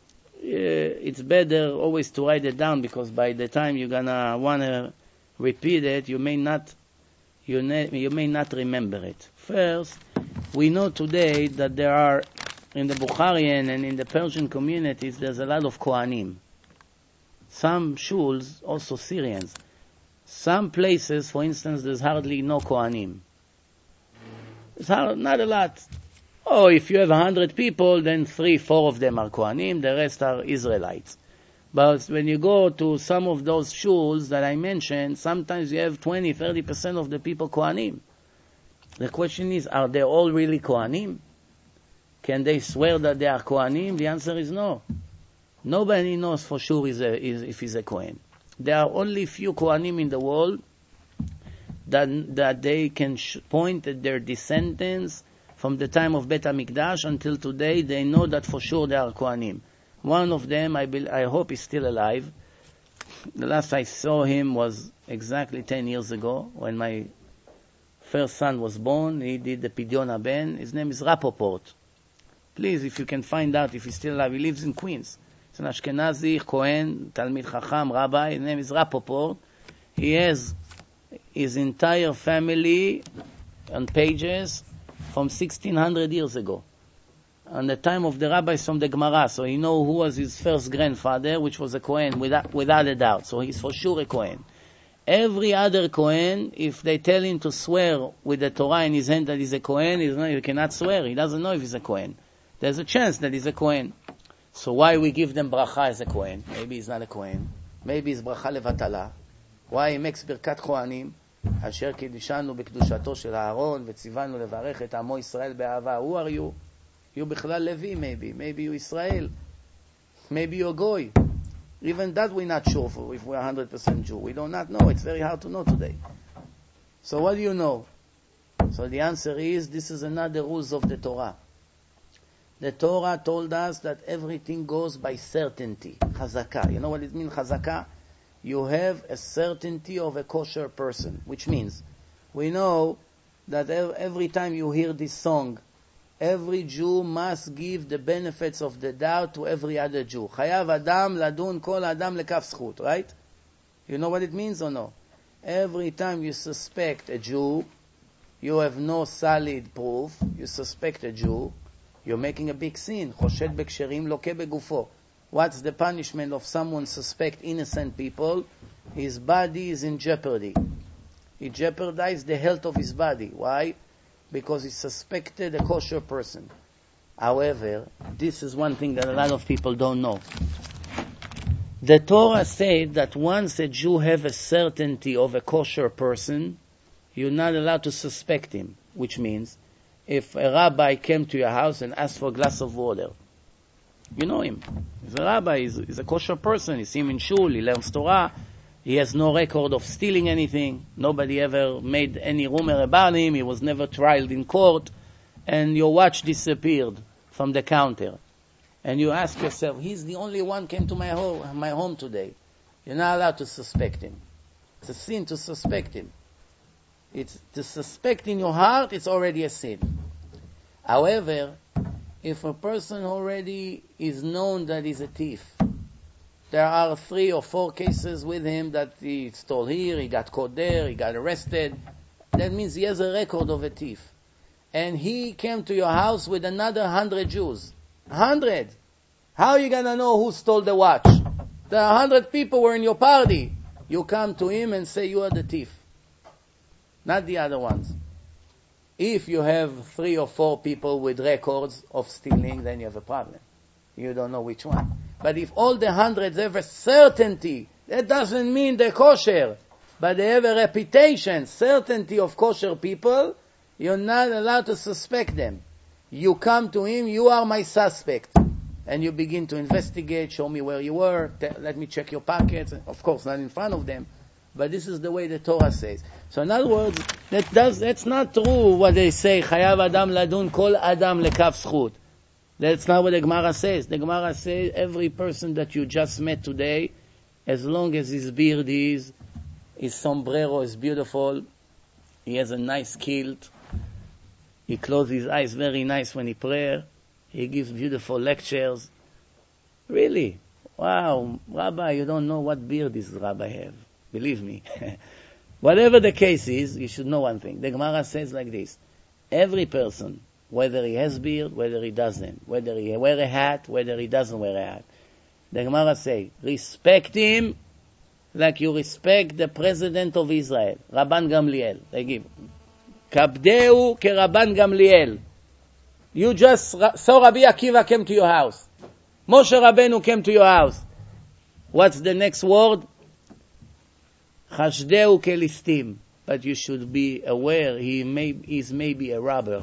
It's better always to write it down, because by the time you're gonna wanna repeat it, you may not remember it. First, we know today that there are, in the Bukharian and in the Persian communities, there's a lot of Kohanim. Some shuls, also Syrians. Some places, for instance, there's hardly no Kohanim. It's not a lot. If you have 100 people, then 3-4 of them are Kohanim, the rest are Israelites. But when you go to some of those shuls that I mentioned, sometimes you have 20-30% of the people Kohanim. The question is, are they all really Kohanim? Can they swear that they are Kohanim? The answer is no. Nobody knows for sure if he's a Kohen. There are only few Kohanim in the world that they can point at their descendants from the time of Bet HaMikdash until today. They know that for sure they are Kohanim. One of them, I hope, is still alive. The last I saw him was exactly 10 years ago, when my first son was born. He did the Pidyon HaBen. His name is Rapoport. Please, if you can find out if he's still alive. He lives in Queens. He's an Ashkenazi, Kohen, Talmid Chacham, Rabbi. His name is Rapoport. He has his entire family on pages from 1600 years ago, on the time of the rabbis from the Gemara. So you know who was his first grandfather, which was a Kohen, without a doubt. So he's for sure a Kohen. Every other Kohen, if they tell him to swear with the Torah in his hand that he's a Kohen, he cannot swear. He doesn't know if he's a Kohen. There's a chance that he's a Kohen. So why we give them bracha as a Kohen? Maybe he's not a Kohen. Maybe it's bracha levatala. Why he makes birkat Kohanim? אשר קידשנו בקדושתו של אהרון וציוונו לברך את עמו ישראל באהבה. Who are you? You בכלל לוי, maybe you Israel, maybe you a goy. Even that we're not sure for, if we're 100% Jew. We do not know. It's very hard to know today. So what do you know? So the answer is, this is another rules of the Torah. The Torah told us that everything goes by certainty. Chazaka. You know what it means, chazaka? You have a certainty of a kosher person, which means we know that every time you hear this song, every Jew must give the benefits of the doubt to every other Jew. Chayav Adam ladun kol Adam lekaf zchut, right? You know what it means or no? Every time you suspect a Jew, you have no solid proof, you suspect a Jew, you're making a big sin. Choshed beksherim loke begufo. What's the punishment of someone suspect innocent people? His body is in jeopardy. He jeopardized the health of his body. Why? Because he suspected a kosher person. However, this is one thing that a lot of people don't know. The Torah said that once a Jew have a certainty of a kosher person, you're not allowed to suspect him. Which means, if a rabbi came to your house and asked for a glass of water, you know him. He's a rabbi, he's a kosher person. You see him in shul, he learns Torah. He has no record of stealing anything. Nobody ever made any rumor about him. He was never tried in court. And your watch disappeared from the counter. And you ask yourself, he's the only one came to my home today. You're not allowed to suspect him. It's a sin to suspect him. It's to suspect in your heart, it's already a sin. However, if a person already is known that he's a thief, there are 3 or 4 cases with him that he stole here, he got caught there, he got arrested. That means he has a record of a thief. And he came to your house with another 100 Jews. 100! How are you going to know who stole the watch? There are 100 people were in your party. You come to him and say you are the thief. not the other ones. If you have 3 or 4 people with records of stealing, then you have a problem. You don't know which one. But if all the hundreds have a certainty, that doesn't mean they're kosher, but they have a reputation, certainty of kosher people, you're not allowed to suspect them. You come to him, you are my suspect. And you begin to investigate, show me where you were, let me check your pockets. Of course, not in front of them. But this is the way the Torah says. So in other words, that's not true what they say, Chayav Adam Ladun Kol Adam Lekav Zchut. That's not what the Gemara says. The Gemara says every person that you just met today, as long as his beard is, his sombrero is beautiful, he has a nice kilt, he closes his eyes very nice when he prays, he gives beautiful lectures. Really? Wow, Rabbi, you don't know what beard this Rabbi have. Believe me. Whatever the case is, you should know one thing. The Gemara says like this. Every person, whether he has beard, whether he doesn't, whether he wear a hat, whether he doesn't wear a hat, the Gemara say, respect him like you respect the President of Israel, Rabban Gamliel. They give. Kabdeu ke Rabban Gamliel. You just saw Rabbi Akiva came to your house. Moshe Rabbeinu came to your house. What's the next word? Chashdeu ke listim. But you should be aware he's maybe a robber.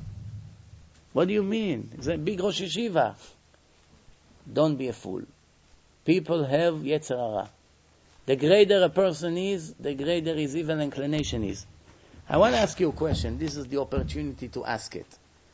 What do you mean? He's a big Rosh Yeshiva. Don't be a fool. People have Yetzer Hara. The greater a person is, the greater his evil inclination is. I want to ask you a question. This is the opportunity to ask it.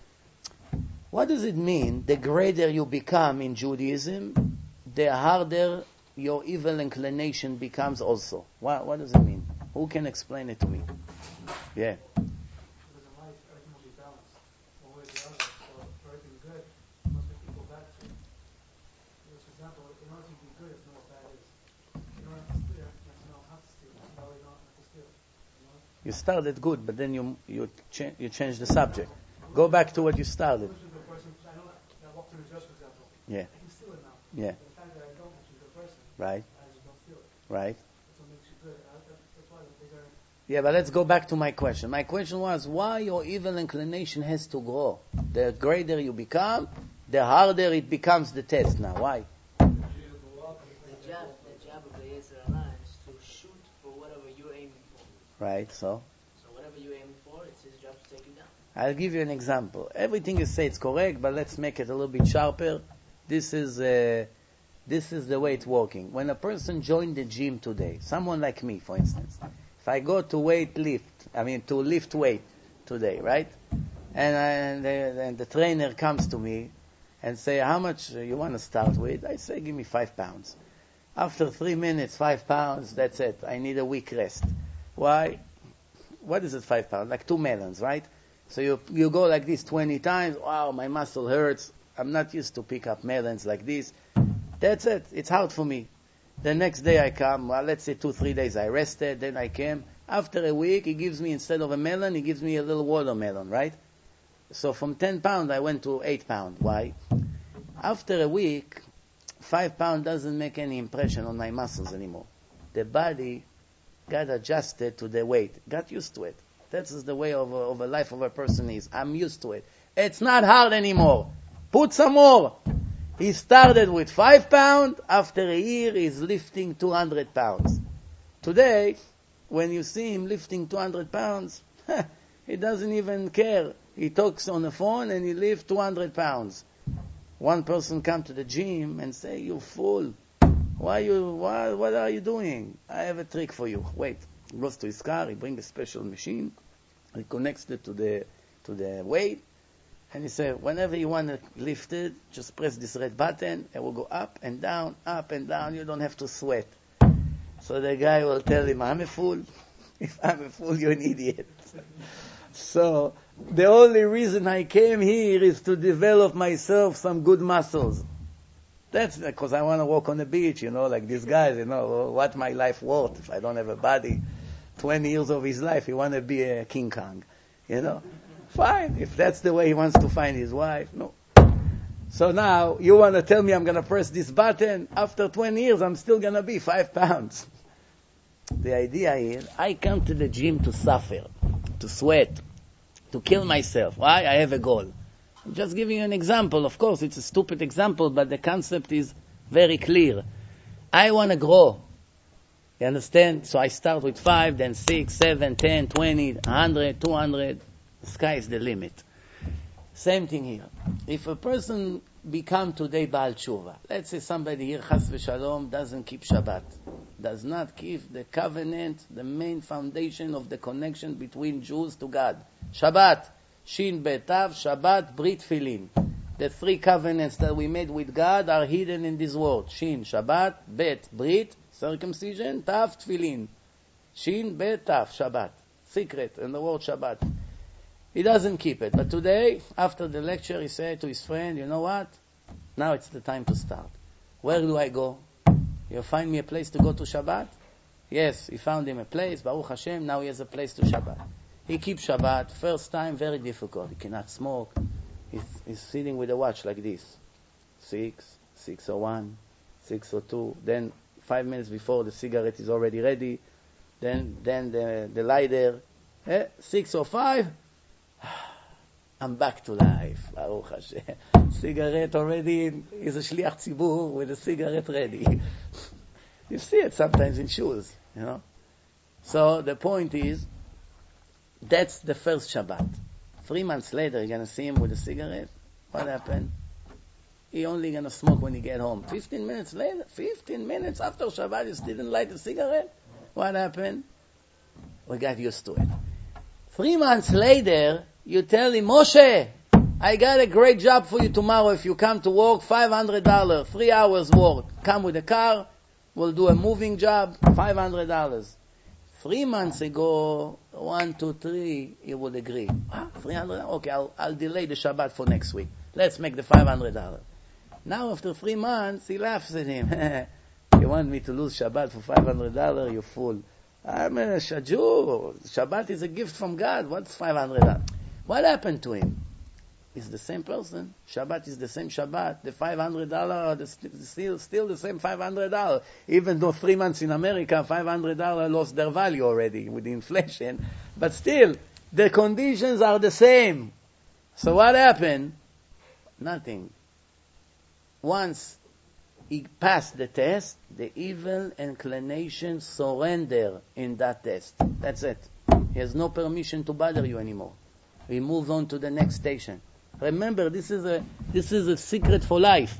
What does it mean, the greater you become in Judaism, the harder your evil inclination becomes also? What does it mean? Who can explain it to me? Yeah. Because in life, everything will be balanced. One way or the other. So for everything good, you must make people bad too. For example, in order to be good, you have to know what bad is. In order to steal, you have to know how to steal. You have to know how to steal. You started good, but then you changed the subject. Go back to what you started. I know that I walked through the judge, for example. Yeah. I can steal it now. Yeah. But the fact that I don't, which is a good person, Right. I just don't steal it. Right. That's what makes you good. That's why the bigger... Yeah, but let's go back to my question. My question was, why your evil inclination has to grow? The greater you become, the harder it becomes the test now. Why? The job of the Yetzer Hara is to shoot for whatever you're aiming for. Right, so? So whatever you're aiming for, it's his job to take you down. I'll give you an example. Everything you say is correct, but let's make it a little bit sharper. This is the way it's working. When a person joined the gym today, someone like me, for instance, if I go to lift weight today, right? And the trainer comes to me and say, how much you want to start with? I say, give me 5 pounds. After 3 minutes, 5 pounds, that's it. I need a week rest. Why? What is it, 5 pounds? Like 2 melons, right? So you go like this 20 times. Wow, my muscle hurts. I'm not used to pick up melons like this. That's it. It's hard for me. The next day I come, let's say 2-3 days I rested, then I came. After a week, he gives me, instead of a melon, he gives me a little watermelon, right? So from 10 pounds, I went to 8 pounds. Why? After a week, 5 pounds doesn't make any impression on my muscles anymore. The body got adjusted to the weight, got used to it. That's the way of a life of a person is. I'm used to it. It's not hard anymore. Put some more. He started with 5 pounds. After a year, he's lifting 200 pounds. Today, when you see him lifting 200 pounds, he doesn't even care. He talks on the phone and he lifts 200 pounds. One person come to the gym and say, you fool. What are you doing? I have a trick for you. Wait. He goes to his car, he brings a special machine, he connects it to the weight, and he says, whenever you want to lift it, just press this red button, it will go up and down, you don't have to sweat. So the guy will tell him, I'm a fool. If I'm a fool, you're an idiot. So, the only reason I came here is to develop myself some good muscles. That's because I want to walk on the beach, like these guys, what my life worth if I don't have a body. 20 years of his life, he want to be a King Kong, Fine, if that's the way he wants to find his wife, no. So now, you want to tell me I'm going to press this button, after 20 years I'm still going to be 5 pounds. The idea is, I come to the gym to suffer, to sweat, to kill myself. Why? I have a goal. I'm just giving you an example. Of course, it's a stupid example, but the concept is very clear. I want to grow. You understand? So I start with 5, then 6, 7, 10, 20, 100, 200. The sky is the limit. Same thing here. If a person become today Baal Tshuva, let's say somebody here, Chas v'Shalom, doesn't keep Shabbat, does not keep the covenant, the main foundation of the connection between Jews to God. Shabbat, Shin Bet Tav, Shabbat, Brit Filin. The 3 covenants that we made with God are hidden in this word. Shin, Shabbat, Bet, Brit, circumcision, Tav, Tfilin. Shin, Bet, Tav, Shabbat. Secret in the word Shabbat. He doesn't keep it. But today, after the lecture, he said to his friend, you know what? Now it's the time to start. Where do I go? You find me a place to go to Shabbat? Yes, he found him a place. Baruch Hashem, now he has a place to Shabbat. He keeps Shabbat. First time, very difficult. He cannot smoke. He's sitting with a watch like this. 6, 6:01, 6:02. Then 5 minutes before, the cigarette is already ready. Then the lighter. 6:05. I'm back to life. Baruch Hashem. Cigarette already is a shliach tzibur with a cigarette ready. You see it sometimes in shoes, you know. So the point is, that's the first Shabbat. 3 months later, you're going to see him with a cigarette. What happened? He only going to smoke when he get home. 15 minutes later, 15 minutes after Shabbat, you still didn't light a cigarette? What happened? We got used to it. 3 months later, you tell him, Moshe, I got a great job for you tomorrow. If you come to work, $500, 3 hours work. Come with a car, we'll do a moving job, $500. 3 months ago, 1, 2, 3, he would agree. $300? Okay, I'll delay the Shabbat for next week. Let's make the $500. Now, after 3 months, he laughs at him. You want me to lose Shabbat for $500? You fool. I'm a Jew. Shabbat is a gift from God. What's $500? What happened to him? He's the same person. Shabbat is the same Shabbat. The $500 are still the same $500. Even though 3 months in America, $500 lost their value already with the inflation. But still, the conditions are the same. So what happened? Nothing. Once he passed the test, the evil inclination surrender in that test. That's it. He has no permission to bother you anymore. We move on to the next station. Remember, this is a secret for life.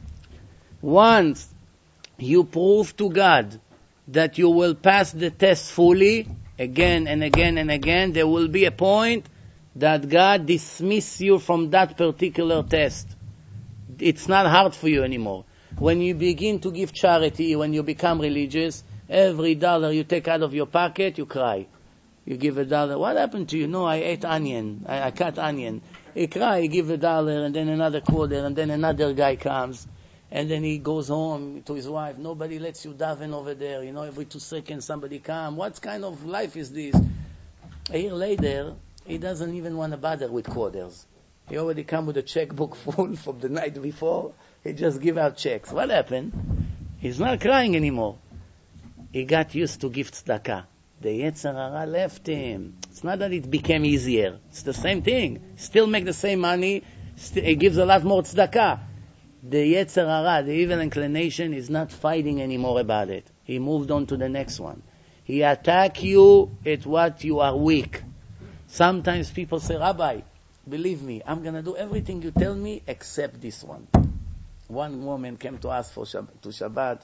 Once you prove to God that you will pass the test fully, again and again and again, there will be a point that God dismiss you from that particular test. It's not hard for you anymore. When you begin to give charity, when you become religious, every dollar you take out of your pocket, you cry. You give $1. What happened to you? No, I ate onion. I cut onion. He cry, he give $1, and then another quarter, and then another guy comes, and then he goes home to his wife. Nobody lets you daven over there. You know, every 2 seconds somebody come. What kind of life is this? A year later, he doesn't even want to bother with quarters. He already come with a checkbook full from the night before. He just give out checks. What happened? He's not crying anymore. He got used to give tzedakah. The Yetzer Hara left him. It's not that it became easier. It's the same thing. Still make the same money. It gives a lot more tzedakah. The Yetzer Hara, the evil inclination, is not fighting anymore about it. He moved on to the next one. He attack you at what you are weak. Sometimes people say, Rabbi, believe me, I'm going to do everything you tell me except this one. One woman came to us to Shabbat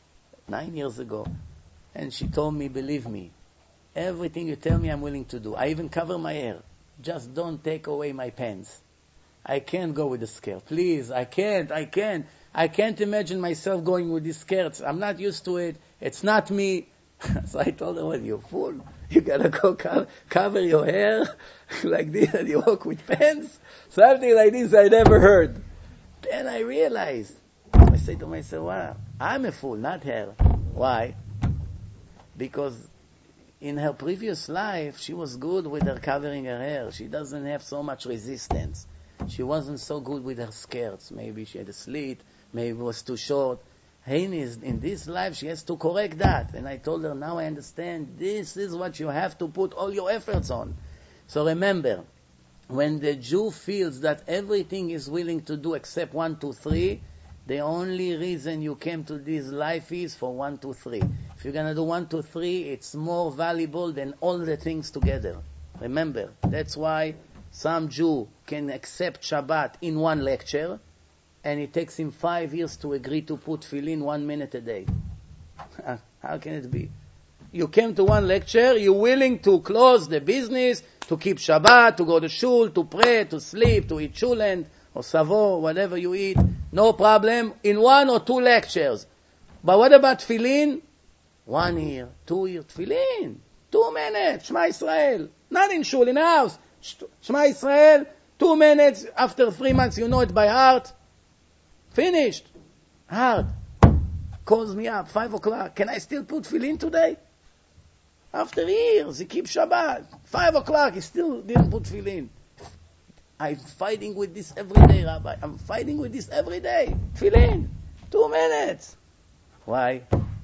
9 years ago, and she told me, believe me, everything you tell me I'm willing to do. I even cover my hair. Just don't take away my pants. I can't go with the skirt. Please, I can't. I can't imagine myself going with these skirts. I'm not used to it. It's not me. So I told her, well, you fool. You gotta go cover your hair like this and you walk with pants? Something like this I never heard. Then I realized. I say to myself, wow, I'm a fool, not her. Why? Because in her previous life, she was good with her covering her hair. She doesn't have so much resistance. She wasn't so good with her skirts. Maybe she had a slit. Maybe it was too short. Haini is in this life, she has to correct that. And I told her, now I understand, this is what you have to put all your efforts on. So remember, when the Jew feels that everything is willing to do except 1, 2, 3, the only reason you came to this life is for 1, 2, 3. If you're going to do 1, 2, 3, it's more valuable than all the things together. Remember, that's why some Jew can accept Shabbat in one lecture, and it takes him 5 years to agree to put tefillin 1 minute a day. How can it be? You came to one lecture, you're willing to close the business, to keep Shabbat, to go to shul, to pray, to sleep, to eat chulent, or savo, whatever you eat, no problem, in 1 or 2 lectures. But what about tefillin? 1 year, 2 years, tefillin, 2 minutes, Shema Israel. Not in shul, in the house. Shema Israel, 2 minutes, after 3 months you know it by heart. Finished. Hard. Calls me up, 5 o'clock. Can I still put tefillin today? After years, he keeps Shabbat. 5 o'clock, he still didn't put tefillin. I'm fighting with this every day, Rabbi. I'm fighting with this every day. Tefillin. 2 minutes. Why?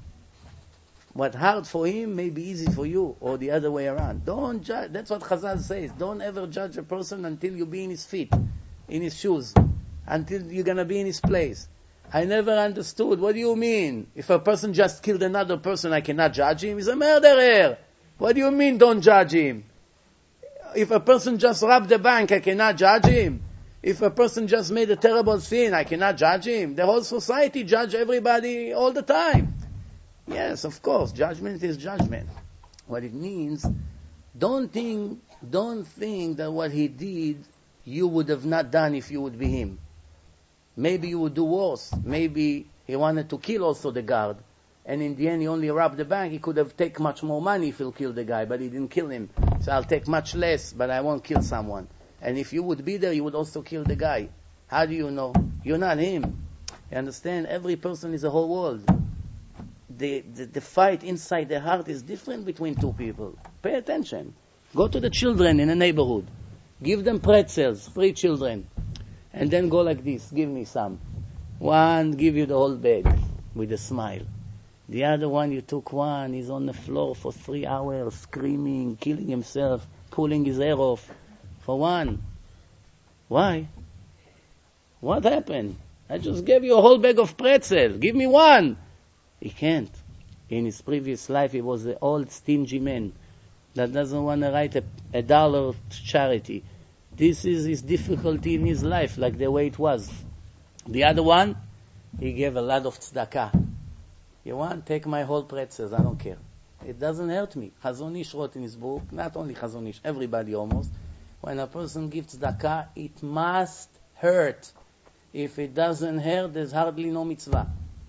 What hard for him may be easy for you, or the other way around. Don't judge. That's what Chazal says. Don't ever judge a person until you be in his feet, in his shoes, until you're going to be in his place. I never understood. What do you mean? If a person just killed another person, I cannot judge him? He's a murderer. What do you mean, don't judge him? If a person just robbed the bank, I cannot judge him. If a person just made a terrible sin, I cannot judge him. The whole society judge everybody all the time. Yes, of course, judgment is judgment. What it means, don't think that what he did, you would have not done if you would be him. Maybe you would do worse. Maybe he wanted to kill also the guard. And in the end, he only robbed the bank. He could have taken much more money if he'll kill the guy, but he didn't kill him. So I'll take much less, but I won't kill someone. And if you would be there, you would also kill the guy. How do you know? You're not him. You understand? Every person is a whole world. The fight inside the heart is different between two people. Pay attention. Go to the children in a neighborhood. Give them pretzels, 3 children. And then go like this. Give me some. One, give you the whole bag with a smile. The other one, you took one, he's on the floor for 3 hours, screaming, killing himself, pulling his hair off. For one. Why? What happened? I just gave you a whole bag of pretzels. Give me one. He can't. In his previous life, he was an old, stingy man that doesn't want to write a dollar to charity. This is his difficulty in his life, like the way it was. The other one, he gave a lot of tzedakah. You want? Take my whole pretzels. I don't care. It doesn't hurt me. Chazon Ish wrote in his book, not only Chazon Ish, everybody almost, when a person gives tzedakah, it must hurt. If it doesn't hurt, there's hardly no mitzvah.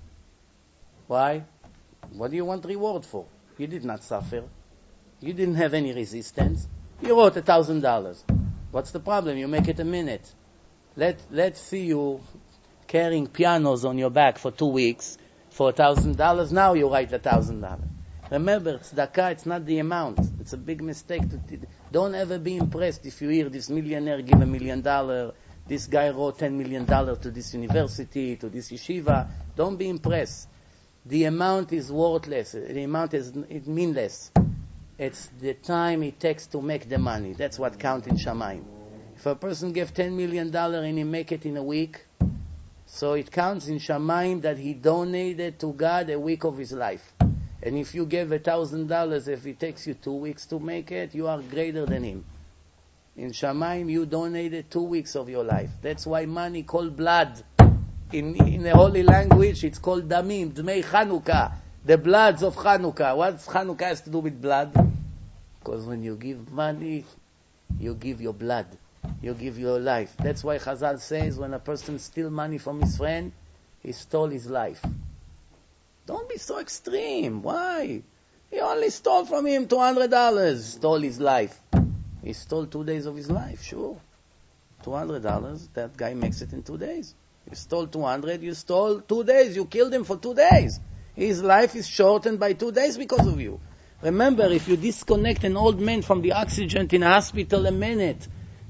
Why? What do you want reward for? You did not suffer. You didn't have any resistance. You wrote $1,000. What's the problem? You make it a minute. Let's see you carrying pianos on your back for 2 weeks for $1,000. Now you write $1,000. Remember, tzedakah, it's not the amount. It's a big mistake. Don't ever be impressed if you hear this millionaire give $1 million. This guy wrote $10 million to this university, to this yeshiva. Don't be impressed. The amount is worthless. The amount is meaningless. It's the time it takes to make the money. That's what counts in Shamayim. If a person gave $10 million and he make it in a week, so it counts in Shamayim that he donated to God a week of his life. And if you gave $1,000, if it takes you 2 weeks to make it, you are greater than him. In Shamayim, you donated 2 weeks of your life. That's why money called blood. In the holy language, it's called damim, dmei Chanukah, the bloods of Chanukah. What Chanukah has to do with blood? Because when you give money, you give your blood. You give your life. That's why Chazal says when a person steals money from his friend, he stole his life. Don't be so extreme. Why? He only stole from him $200. Stole his life. He stole 2 days of his life, sure. $200, that guy makes it in 2 days. You stole 200, you stole 2 days. You killed him for 2 days. His life is shortened by 2 days because of you. Remember, if you disconnect an old man from the oxygen in a hospital a minute,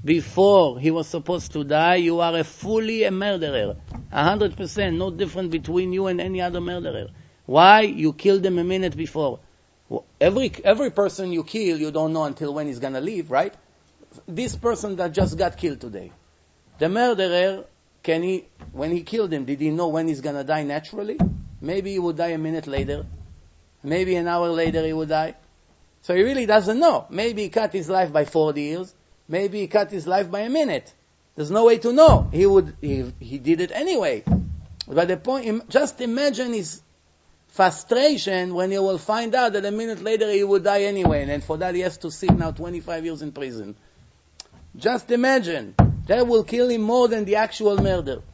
before he was supposed to die, you are fully a murderer. 100%, no different between you and any other murderer. Why? You killed him a minute before. Every person you kill, you don't know until when he's gonna leave, right? This person that just got killed today, the murderer, when he killed him, did he know when he's gonna die naturally? Maybe he would die a minute later. Maybe an hour later he would die. So he really doesn't know. Maybe he cut his life by 40 years. Maybe he cut his life by a minute. There's no way to know. He did it anyway. But the point, just imagine his frustration when he will find out that a minute later he would die anyway, and for that he has to sit now 25 years in prison. Just imagine. That will kill him more than the actual murder.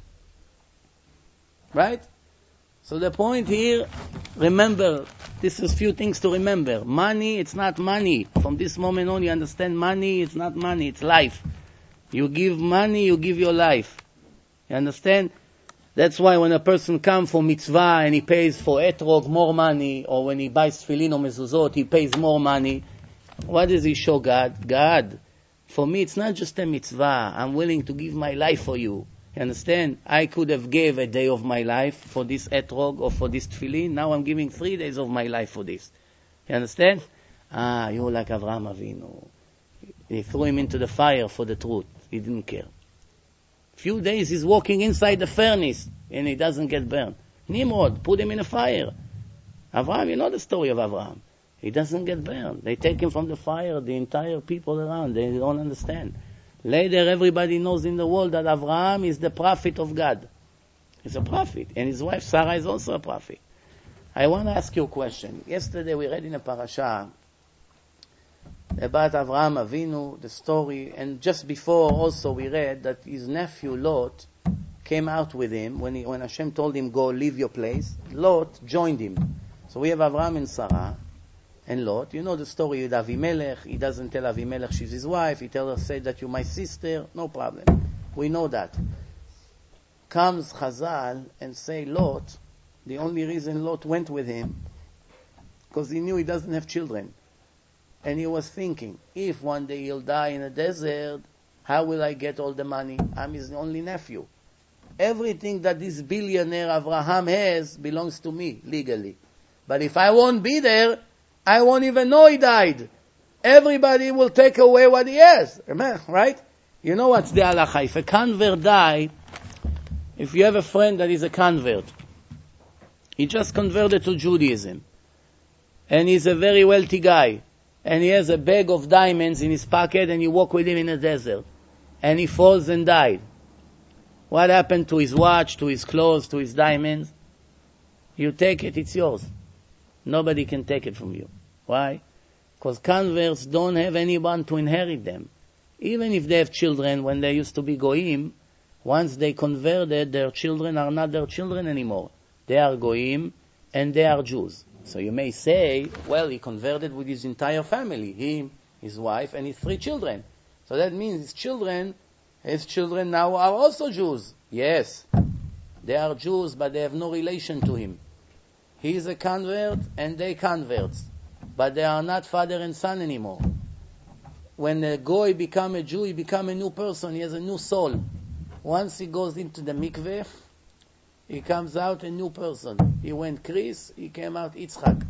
Right? So the point here, remember, this is few things to remember. Money, it's not money. From this moment on, you understand money, it's not money, it's life. You give money, you give your life. You understand? That's why when a person comes for mitzvah and he pays for etrog more money, or when he buys tefillin or mezuzot, he pays more money. What does he show God? God, for me it's not just a mitzvah. I'm willing to give my life for you. You understand? I could have gave a day of my life for this etrog or for this tefillin. Now I'm giving 3 days of my life for this. You understand? You're like Avraham Avinu. They threw him into the fire for the truth. He didn't care. Few days he's walking inside the furnace and he doesn't get burned. Nimrod, put him in a fire. Avraham, you know the story of Avraham. He doesn't get burned. They take him from the fire, the entire people around, they don't understand. Later everybody knows in the world that Avraham is the prophet of God. He's a prophet. And his wife Sarah is also a prophet. I want to ask you a question. Yesterday we read in a parasha about Avraham Avinu, the story, and just before also we read that his nephew Lot came out with him when Hashem told him, go leave your place. Lot joined him. So we have Avraham and Sarah and Lot. You know the story with Avimelech. He doesn't tell Avimelech she's his wife. He tells her, say that you're my sister. No problem. We know that. Comes Chazal and say Lot, the only reason Lot went with him, because he knew he doesn't have children. And he was thinking, if one day he'll die in a desert, how will I get all the money? I'm his only nephew. Everything that this billionaire Avraham has belongs to me, legally. But if I won't be there, I won't even know he died. Everybody will take away what he has. Right? You know what's the halacha? If a convert die, if you have a friend that is a convert, he just converted to Judaism, and he's a very wealthy guy, and he has a bag of diamonds in his pocket, and you walk with him in the desert, and he falls and died. What happened to his watch, to his clothes, to his diamonds? You take it, it's yours. Nobody can take it from you. Why? Because converts don't have anyone to inherit them. Even if they have children, when they used to be goyim, once they converted, their children are not their children anymore. They are goyim, and they are Jews. So you may say, well, he converted with his entire family, him, his wife, and his 3 children. So that means his children now are also Jews. Yes, they are Jews, but they have no relation to him. He is a convert, and they converts. But they are not father and son anymore. When a goy become a Jew, he become a new person, he has a new soul. Once he goes into the mikveh, he comes out a new person. He went Chris, he came out Yitzchak.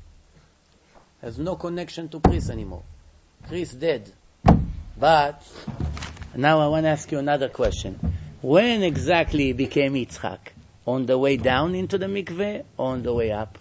Has no connection to Chris anymore. Chris dead. But, now I want to ask you another question. When exactly he became Yitzchak? On the way down into the mikveh or on the way up?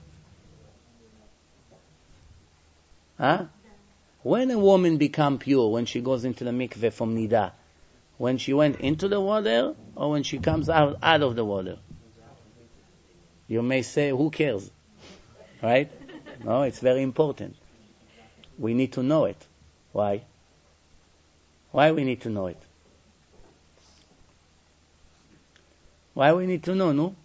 Huh? When a woman become pure, when she goes into the mikveh from Nida? When she went into the water or when she comes out of the water? You may say, who cares? Right? No, it's very important. We need to know it. Why? Why we need to know it? Why we need to know, no?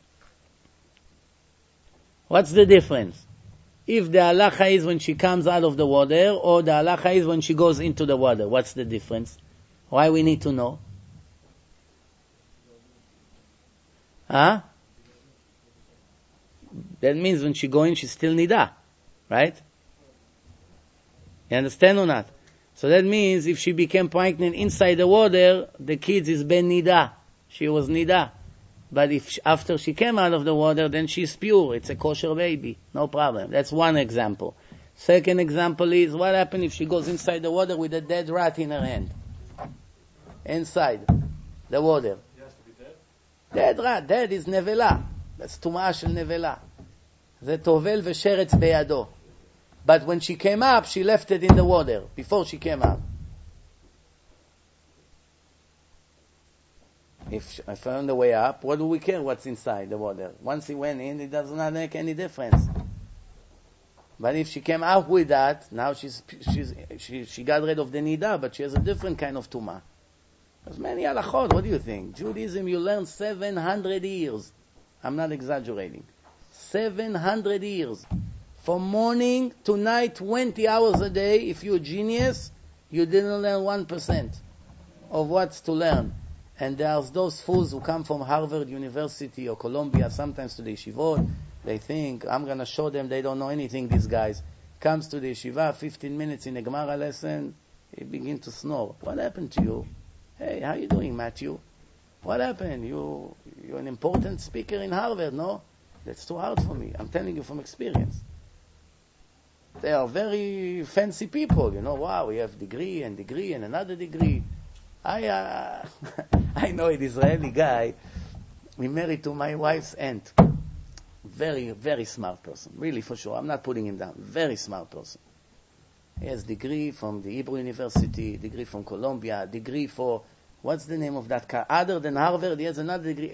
What's the difference? If the halacha is when she comes out of the water, or the halacha is when she goes into the water, what's the difference? Why we need to know? Huh? That means when she go in, she's still nida. Right? You understand or not? So that means if she became pregnant inside the water, the kid is ben nida. She was nida. But if after she came out of the water, then she's pure. It's a kosher baby. No problem. That's one example. Second example is, what happens if she goes inside the water with a dead rat in her hand? Inside the water. He has to be dead? Dead rat. Dead is nevela. That's טומאה של נבלה. זה טובל ושרץ בידו. But when she came up, she left it in the water, before she came up. If on the way up, what do we care what's inside the water? Once he went in, it does not make any difference. But if she came out with that, now she got rid of the nida, but she has a different kind of tumah. There's many halachot. What do you think? Judaism, you learn 700 years. I'm not exaggerating. 700 years. From morning to night, 20 hours a day. If you're a genius, you didn't learn 1% of what's to learn. And there's those fools who come from Harvard University or Columbia, sometimes to the yeshivot. They think, I'm going to show them they don't know anything, these guys. Comes to the yeshiva, 15 minutes in a Gemara lesson, he begins to snore. What happened to you? Hey, how you doing, Matthew? What happened? You're an important speaker in Harvard, no? That's too hard for me. I'm telling you from experience. They are very fancy people, Wow, we have degree and another degree. I know an Israeli guy. He married to my wife's aunt. Very, very smart person. Really, for sure. I'm not putting him down. Very smart person. He has degree from the Hebrew University, degree from Columbia, degree for, what's the name of that car? Other than Harvard, he has another degree,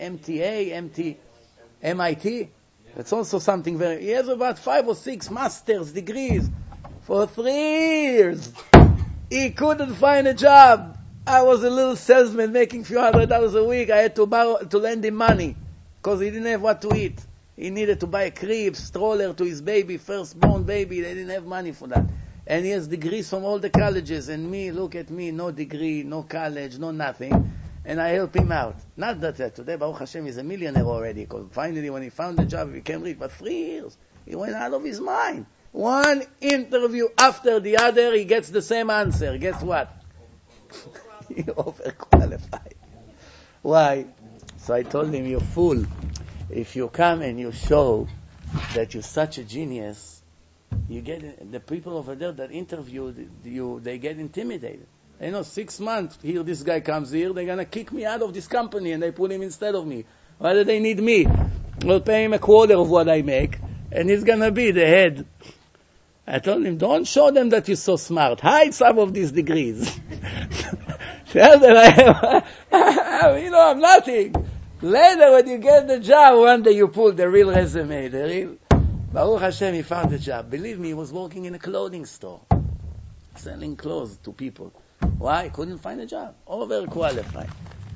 MIT. That's also something he has about 5 or 6 master's degrees for 3 years. He couldn't find a job. I was a little salesman making few $100 a week. I had to lend him money because he didn't have what to eat. He needed to buy a crib, stroller to his baby, firstborn baby. They didn't have money for that. And he has degrees from all the colleges. And me, look at me, no degree, no college, no nothing. And I help him out. Not that today, Baruch Hashem, he's a millionaire already. Because finally, when he found a job, he became rich. But 3 years, he went out of his mind. One interview after the other, he gets the same answer. Guess what? He overqualified. Why? So I told him, you fool. If you come and you show that you're such a genius, you get the people over there that interviewed you, they get intimidated. 6 months, here this guy comes here, they're going to kick me out of this company and they put him instead of me. Why do they need me? We'll pay him a quarter of what I make and he's going to be the head. I told him, don't show them that you're so smart. Hide some of these degrees. Tell them I'm nothing. Later when you get the job, one day you pull the real resume, Baruch Hashem, he found a job. Believe me, he was working in a clothing store, selling clothes to people. Why? Couldn't find a job. Overqualified.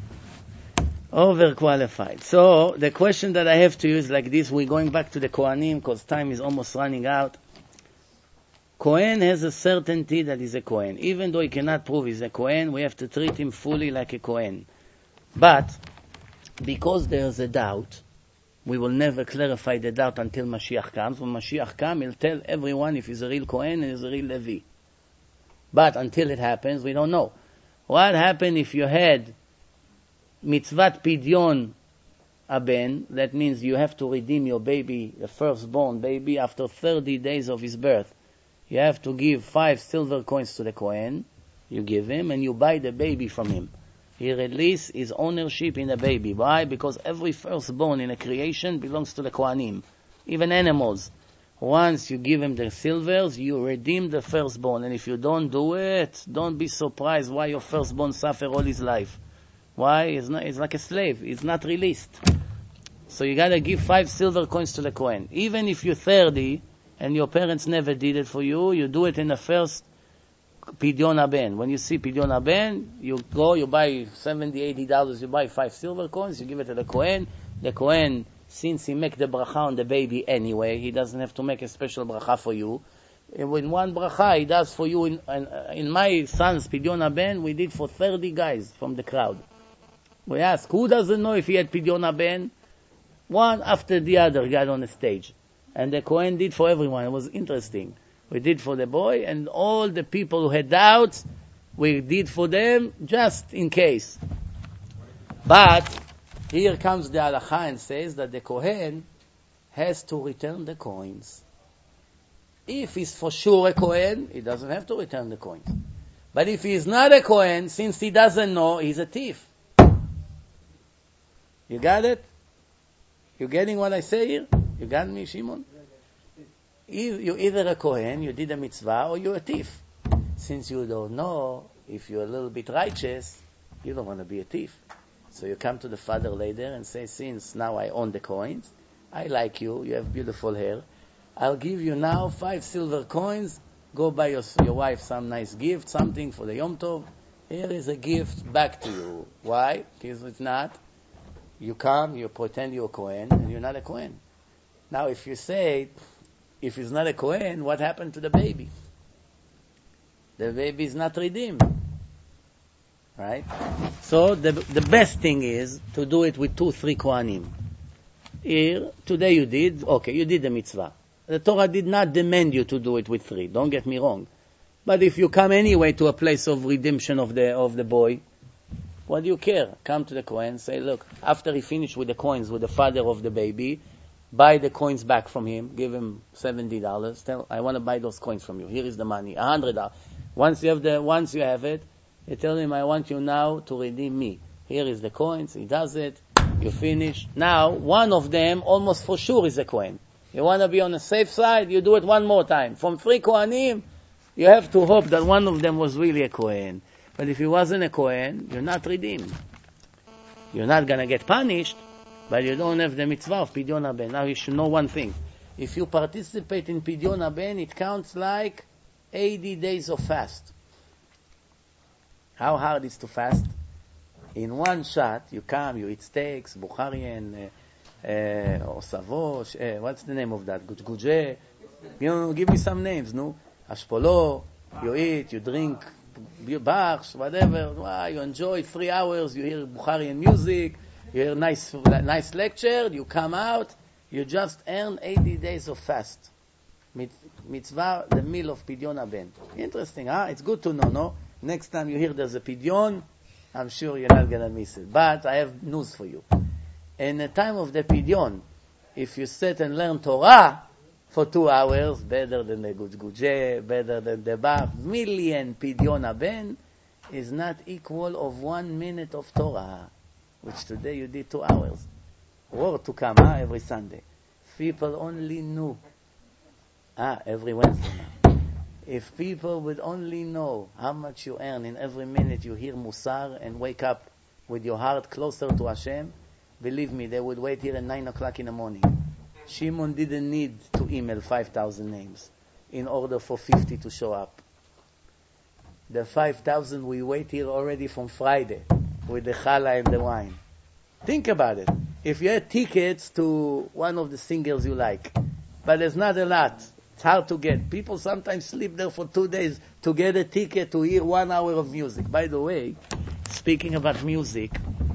So, the question that I have to you is like this. We're going back to the Kohanim because time is almost running out. Kohen has a certainty that he's a Kohen. Even though he cannot prove he's a Kohen, we have to treat him fully like a Kohen. But, because there's a doubt, we will never clarify the doubt until Mashiach comes. When Mashiach comes, he'll tell everyone if he's a real Kohen and he's a real Levi. But until it happens, we don't know. What happened if you had mitzvat pidyon aben? That means you have to redeem your baby, the firstborn baby, after 30 days of his birth. You have to give 5 silver coins to the Kohen. You give him and you buy the baby from him. He releases his ownership in the baby. Why? Because every firstborn in a creation belongs to the Kohanim. Even animals. Once you give him the silvers, you redeem the firstborn. And if you don't do it, don't be surprised why your firstborn suffer all his life. Why? He's like a slave. He's not released. So you gotta give 5 silver coins to the Kohen. Even if you're 30 and your parents never did it for you, you do it in the first Pidyon Haben. When you see Pidyon Haben, you go, you buy $70, $80, you buy 5 silver coins, you give it to the Kohen. The Kohen, since he make the bracha on the baby anyway, he doesn't have to make a special bracha for you. And with one bracha, he does for you. In my son's Pidyon Haben, we did for 30 guys from the crowd. We asked, who doesn't know if he had Pidyon Haben? One after the other got on the stage. And the Kohen did for everyone. It was interesting. We did for the boy, and all the people who had doubts, we did for them just in case. But here comes the halacha and says that the Kohen has to return the coins. If he's for sure a Kohen, he doesn't have to return the coins. But if he is not a Kohen, since he doesn't know, he's a thief. You got it? You getting what I say here? You got me, Shimon? You're either a Kohen, you did a mitzvah, or you're a thief. Since you don't know, if you're a little bit righteous, you don't want to be a thief. So you come to the father later and say, since now I own the coins, I like you, you have beautiful hair, I'll give you now 5 silver coins, go buy your wife some nice gift, something for the Yom Tov. Here is a gift back to you. Why? Because if not, you come, you pretend you're a Kohen, and you're not a Kohen. Now if you say, if he's not a Kohen, what happened to the baby? The baby is not redeemed. Right? So the best thing is to do it with 2-3 Kohanim. Here, today you did the mitzvah. The Torah did not demand you to do it with 3, don't get me wrong. But if you come anyway to a place of redemption of the boy, what do you care? Come to the Kohen, say, look, after he finished with the coins with the father of the baby, buy the coins back from him, give him $70, tell, I want to buy those coins from you, here is the money, $100. Once you have it, you tell him, I want you now to redeem me. Here is the coins, he does it, you finish. Now, one of them almost for sure is a Kohen. You want to be on the safe side, you do it one more time. From 3 Kohanim, you have to hope that one of them was really a Kohen. But if he wasn't a Kohen, you're not redeemed. You're not going to get punished, but you don't have the mitzvah of Pidyon HaBen. Now you should know one thing. If you participate in Pidyon HaBen, it counts like 80 days of fast. How hard is to fast? In one shot, you come, you eat steaks, Bukharian, Osavosh, what's the name of that? Gujguje. You know, give me some names, no? Ashpolo, you eat, you drink, Bachs, whatever. Wow, you enjoy 3 hours, you hear Bukharian music, you hear nice lecture, you come out, you just earn 80 days of fast. Mitzvah, the meal of Pidyon HaBen. Interesting, huh? It's good to know, no? Next time you hear there's a Pidyon, I'm sure you're not going to miss it. But I have news for you. In the time of the Pidyon, if you sit and learn Torah for 2 hours, better than the Gujguje, better than the Bach, million Pidyon HaBen is not equal of 1 minute of Torah, which today you did 2 hours. Or to come, every Sunday. People only knew. Every Wednesday now. If people would only know how much you earn in every minute you hear Musar and wake up with your heart closer to Hashem, believe me, they would wait here at 9 o'clock in the morning. Shimon didn't need to email 5,000 names in order for 50 to show up. The 5,000 we wait here already from Friday with the challah and the wine. Think about it. If you had tickets to one of the singers you like, but there's not a lot, it's hard to get. People sometimes sleep there for 2 days to get a ticket to hear 1 hour of music. By the way, speaking about music,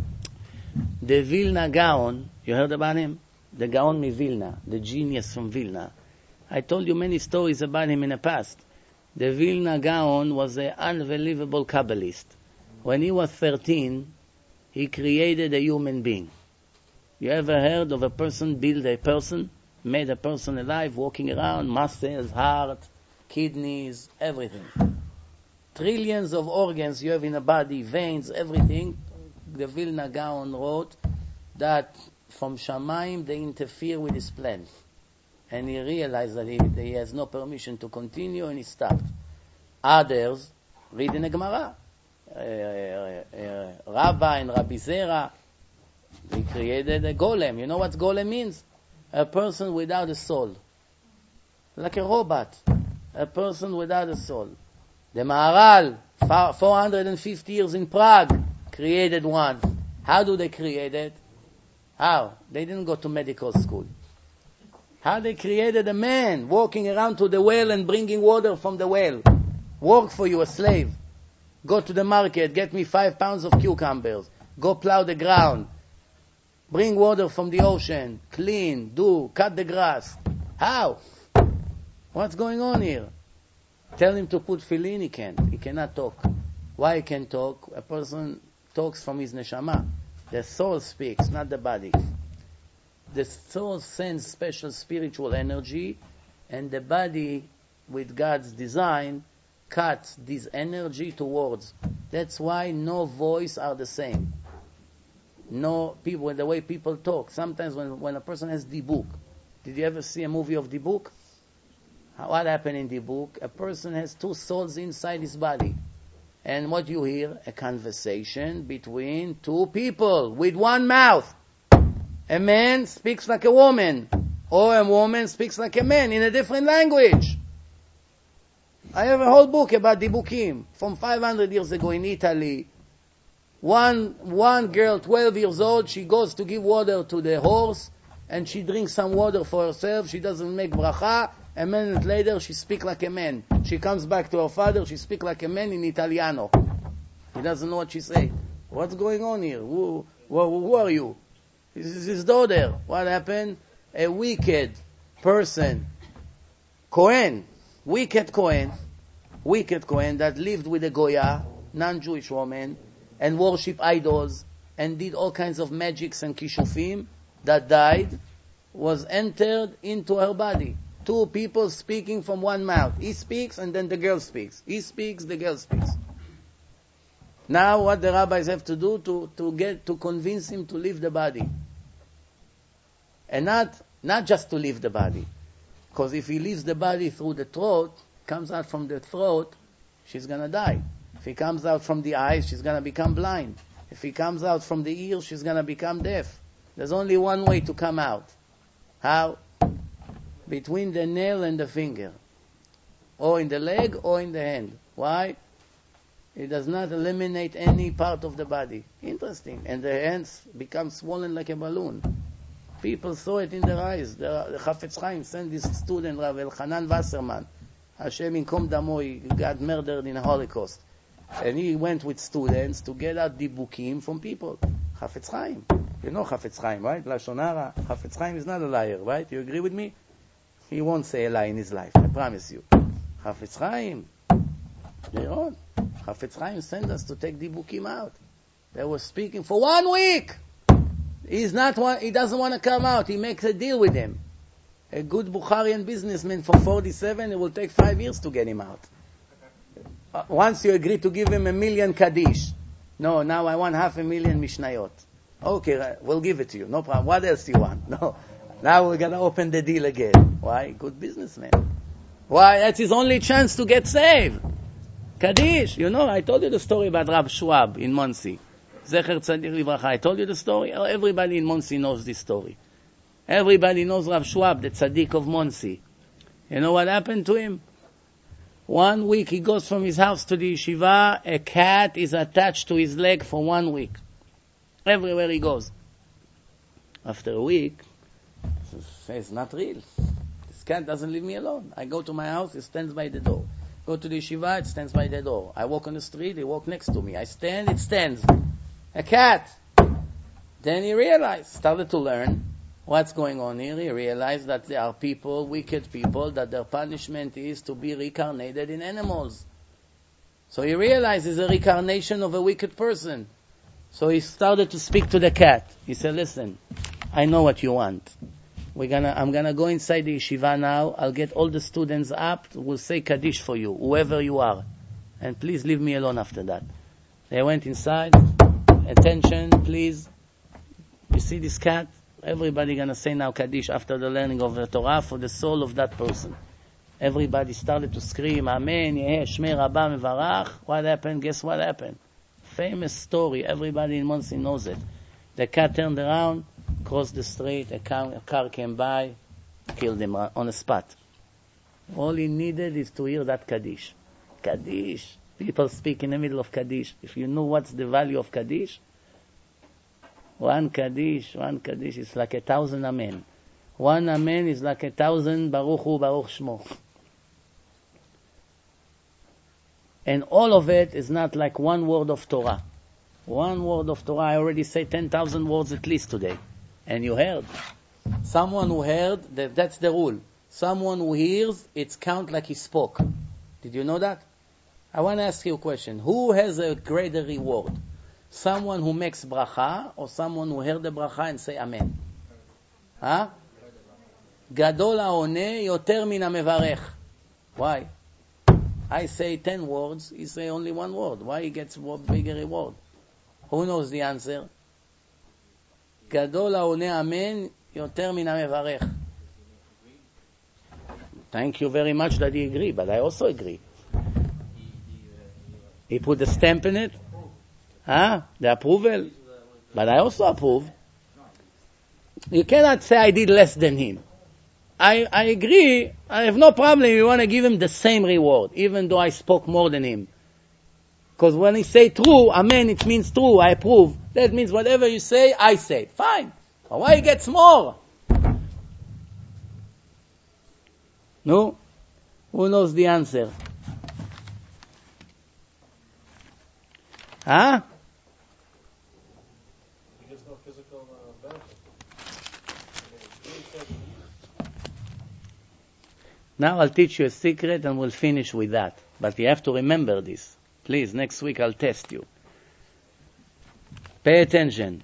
the Vilna Gaon, you heard about him? The Gaon mi Vilna, the genius from Vilna. I told you many stories about him in the past. The Vilna Gaon was an unbelievable Kabbalist. When he was 13, he created a human being. You ever heard of a person build a person? Made a person alive, walking around, muscles, heart, kidneys, everything. Trillions of organs you have in a body, veins, everything. The Vilna Gaon wrote that from Shamayim they interfere with his plan. And he realized that he has no permission to continue, and he stopped. Others read in the Gemara. Rabbi and Rabbi Zera, they created a golem. You know what golem means? A person without a soul. Like a robot. A person without a soul. The Maharal, 450 years in Prague, created one. How do they create it? How? They didn't go to medical school. How they created a man walking around to the well and bringing water from the well. Work for you, a slave. Go to the market, get me 5 pounds of cucumbers. Go plow the ground. Bring water from the ocean. Clean, cut the grass. How? What's going on here? Tell him to put tefillin, he can't. He cannot talk. Why he can talk? A person talks from his neshama. The soul speaks, not the body. The soul sends special spiritual energy, and the body, with God's design, cuts this energy to words. That's why no voice are the same. No people, the way people talk. Sometimes when a person has dibuk, did you ever see a movie of dibuk? What happened in dibuk? A person has two souls inside his body. And what you hear? A conversation between two people with one mouth. A man speaks like a woman, or a woman speaks like a man in a different language. I have a whole book about dibukim from 500 years ago in Italy. One girl, 12 years old, she goes to give water to the horse, and she drinks some water for herself. She doesn't make bracha. A minute later, she speaks like a man. She comes back to her father. She speaks like a man in Italiano. He doesn't know what she says. What's going on here? Who are you? This is his daughter. What happened? A wicked person, wicked Kohen that lived with a Goya, non-Jewish woman, and worshipped idols, and did all kinds of magics and kishufim, that died, was entered into her body. Two people speaking from one mouth. He speaks and then the girl speaks. He speaks, the girl speaks. Now what the rabbis have to do to convince him to leave the body. And not just to leave the body. Because if he leaves the body through the throat, comes out from the throat, she's gonna die. If he comes out from the eyes, she's gonna become blind. If he comes out from the ears, she's gonna become deaf. There's only one way to come out. How? Between the nail and the finger. Or in the leg or in the hand. Why? It does not eliminate any part of the body. Interesting. And the hands become swollen like a balloon. People saw it in their eyes. The Chafetz Chaim sent this student, Rav Elchanan Wasserman. Hashem Inkom Damo, he got murdered in the Holocaust. And he went with students to get out dibukim from people. Chafetz Chaim. You know Chafetz Chaim, right? Lashon Hara. Chafetz Chaim is not a liar, right? You agree with me? He won't say a lie in his life, I promise you. Chafetz Chaim. Chafetz Chaim sent us to take dibukim out. They were speaking for 1 week. He doesn't want to come out. He makes a deal with him. A good Bukharian businessman for 47, it will take 5 years to get him out. Once you agree to give him 1 million Kaddish. No, now I want 500,000 Mishnayot. Okay, we'll give it to you. No problem. What else do you want? No. Now we're going to open the deal again. Why? Good businessman. Why? That's his only chance to get saved. Kaddish. You know, I told you the story about Rab Schwab in Monsey. Zecher Tzadik Livracha. I told you the story. Everybody in Monsey knows this story. Everybody knows Rab Schwab, the Tzadik of Monsey. You know what happened to him? 1 week he goes from his house to the yeshiva. A cat is attached to his leg for 1 week. Everywhere he goes. After a week, it's not real. This cat doesn't leave me alone. I go to my house, it stands by the door. Go to the yeshiva, it stands by the door. I walk on the street, it walks next to me. I stand, it stands. A cat. Then he realized, started to learn what's going on here. He realized that there are people, wicked people, that their punishment is to be reincarnated in animals. So he realized he's a reincarnation of a wicked person. So he started to speak to the cat. He said, listen, I know what you want. I'm gonna go inside the yeshiva now. I'll get all the students up. We'll say Kaddish for you, whoever you are. And please leave me alone after that. They went inside. Attention, please. You see this cat? Everybody gonna say now Kaddish after the learning of the Torah for the soul of that person. Everybody started to scream, Amen, Yeheh Shmei Rabbah Mevarach. What happened? Guess what happened? Famous story. Everybody in Monsey knows it. The cat turned around, crossed the street, a car came by, killed him on the spot. All he needed is to hear that Kaddish. Kaddish. People speak in the middle of Kaddish. If you know what's the value of Kaddish, one Kaddish is like 1,000 Amen. One Amen is like 1,000 Baruch Hu, Baruch Shmo. And all of it is not like one word of Torah. One word of Torah, I already say 10,000 words at least today. And you heard. Someone who heard, that's the rule. Someone who hears, it's count like he spoke. Did you know that? I want to ask you a question. Who has a greater reward? Someone who makes bracha or someone who heard the bracha and say amen? Huh? Gadol ha'oneh yoter min ha'mevarech. Why? I say 10 words, he say only 1 word. Why he gets bigger reward? Who knows the answer? Gadol ha'oneh amen yoter min ha'mevarech. Thank you very much that he agree, but I also agree. He put the stamp in it. Huh? The approval. But I also approve. You cannot say I did less than him. I agree. I have no problem. You want to give him the same reward, even though I spoke more than him. Because when he say true, amen, it means true. I approve. That means whatever you say, I say. Fine. But why he gets more? No? Who knows the answer? Huh? He gets no physical benefit. Now I'll teach you a secret and we'll finish with that. But you have to remember this. Please, next week I'll test you. Pay attention.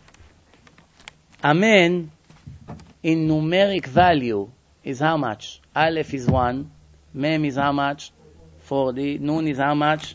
Amen in numeric value is how much? Aleph is 1. Mem is how much? 40. Nun is how much?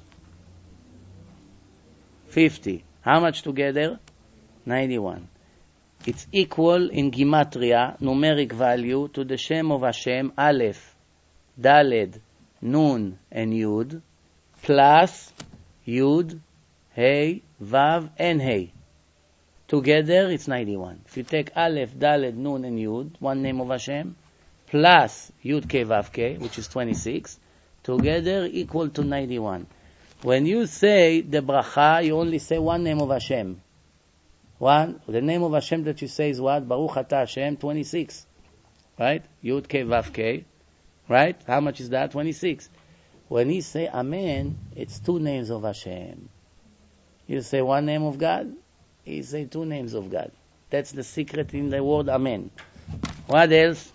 50. How much together? 91. It's equal in Gematria, numeric value, to the Shem of Hashem, Aleph, Daled, Nun, and Yud, plus Yud, Hey, Vav, and Hey. Together, it's 91. If you take Aleph, Daled, Nun, and Yud, one name of Hashem, plus Yud, K, Vav, K, which is 26, together equal to 91. When you say the bracha, you only say one name of Hashem. One, the name of Hashem that you say is what? Baruch Atah Hashem, 26. Right? Yud K Vav K. Right? How much is that? 26. When he say Amen, it's 2 names of Hashem. You say one name of God, he say 2 names of God. That's the secret in the word Amen. What else?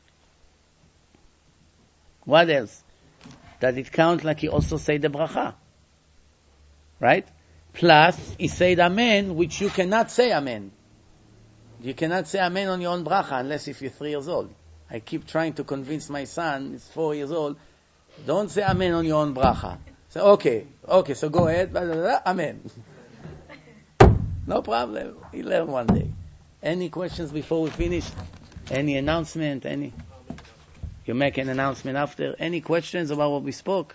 What else? That it counts like he also say the bracha. Right? Plus, he said Amen, which you cannot say Amen. You cannot say Amen on your own bracha unless if you're 3 years old. I keep trying to convince my son, he's 4 years old, don't say Amen on your own bracha. Say, okay, so go ahead, blah, blah, blah, Amen. No problem, he'll learn one day. Any questions before we finish? Any announcement? You make an announcement after? Any questions about what we spoke?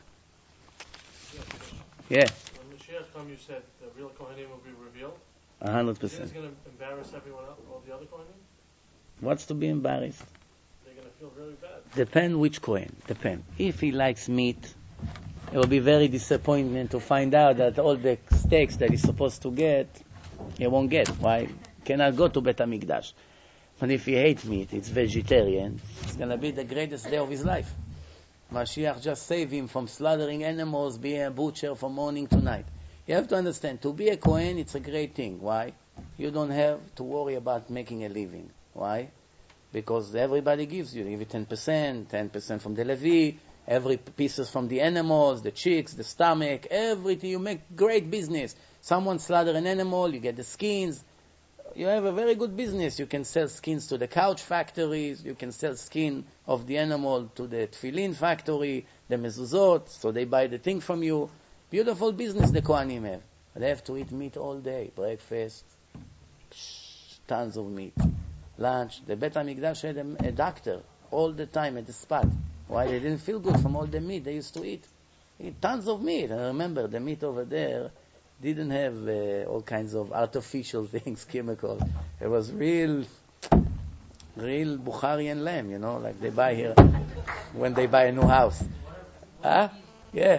Yeah. When you said the real Kohanim will be revealed, 100%. Is going to embarrass everyone else, all the other Kohanim? What's to be embarrassed? They're going to feel really bad. Depend which Kohen. Depend. If he likes meat, it will be very disappointing to find out that all the steaks that he's supposed to get, he won't get. Why? Cannot go to Bet HaMikdash. But if he hates meat, it's vegetarian, it's going to be the greatest day of his life. Mashiach just saved him from slaughtering animals, being a butcher from morning to night. You have to understand, to be a Kohen, it's a great thing. Why? You don't have to worry about making a living. Why? Because everybody gives you. You give you 10% from the Levi, every pieces from the animals, the chicks, the stomach, everything. You make great business. Someone slaughter an animal, you get the skins. You have a very good business. You can sell skins to the couch factories. You can sell skin of the animal to the tefillin factory, the mezuzot, so they buy the thing from you. Beautiful business the Kohanim have. They have to eat meat all day. Breakfast, tons of meat. Lunch. The Bet HaMikdash had a doctor all the time at the spot. Why? They didn't feel good from all the meat they used to eat. Tons of meat. And remember, the meat over there didn't have all kinds of artificial things, chemicals. It was real Bukharian lamb, like they buy here when they buy a new house. Huh? Yeah.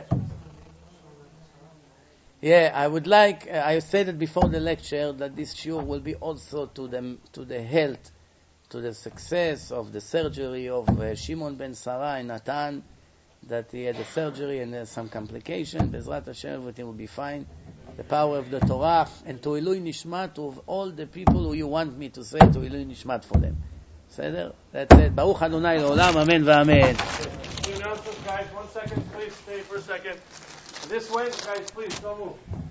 Yeah, I would like, I said it before the lecture, that this shiur will be also to the health, to the success of the surgery of Shimon ben Sarah and Natan, that he had a surgery and there's some complication. Bezrat Hashem, everything will be fine. The power of the Torah, and to Ilui Nishmat of all the people who you want me to say to Ilui Nishmat for them. That's it. Baruch Adonai L'olam, Amen v'Amen. The announcements, guys. 1 second, please. Stay for a second. This way, guys, please, don't move.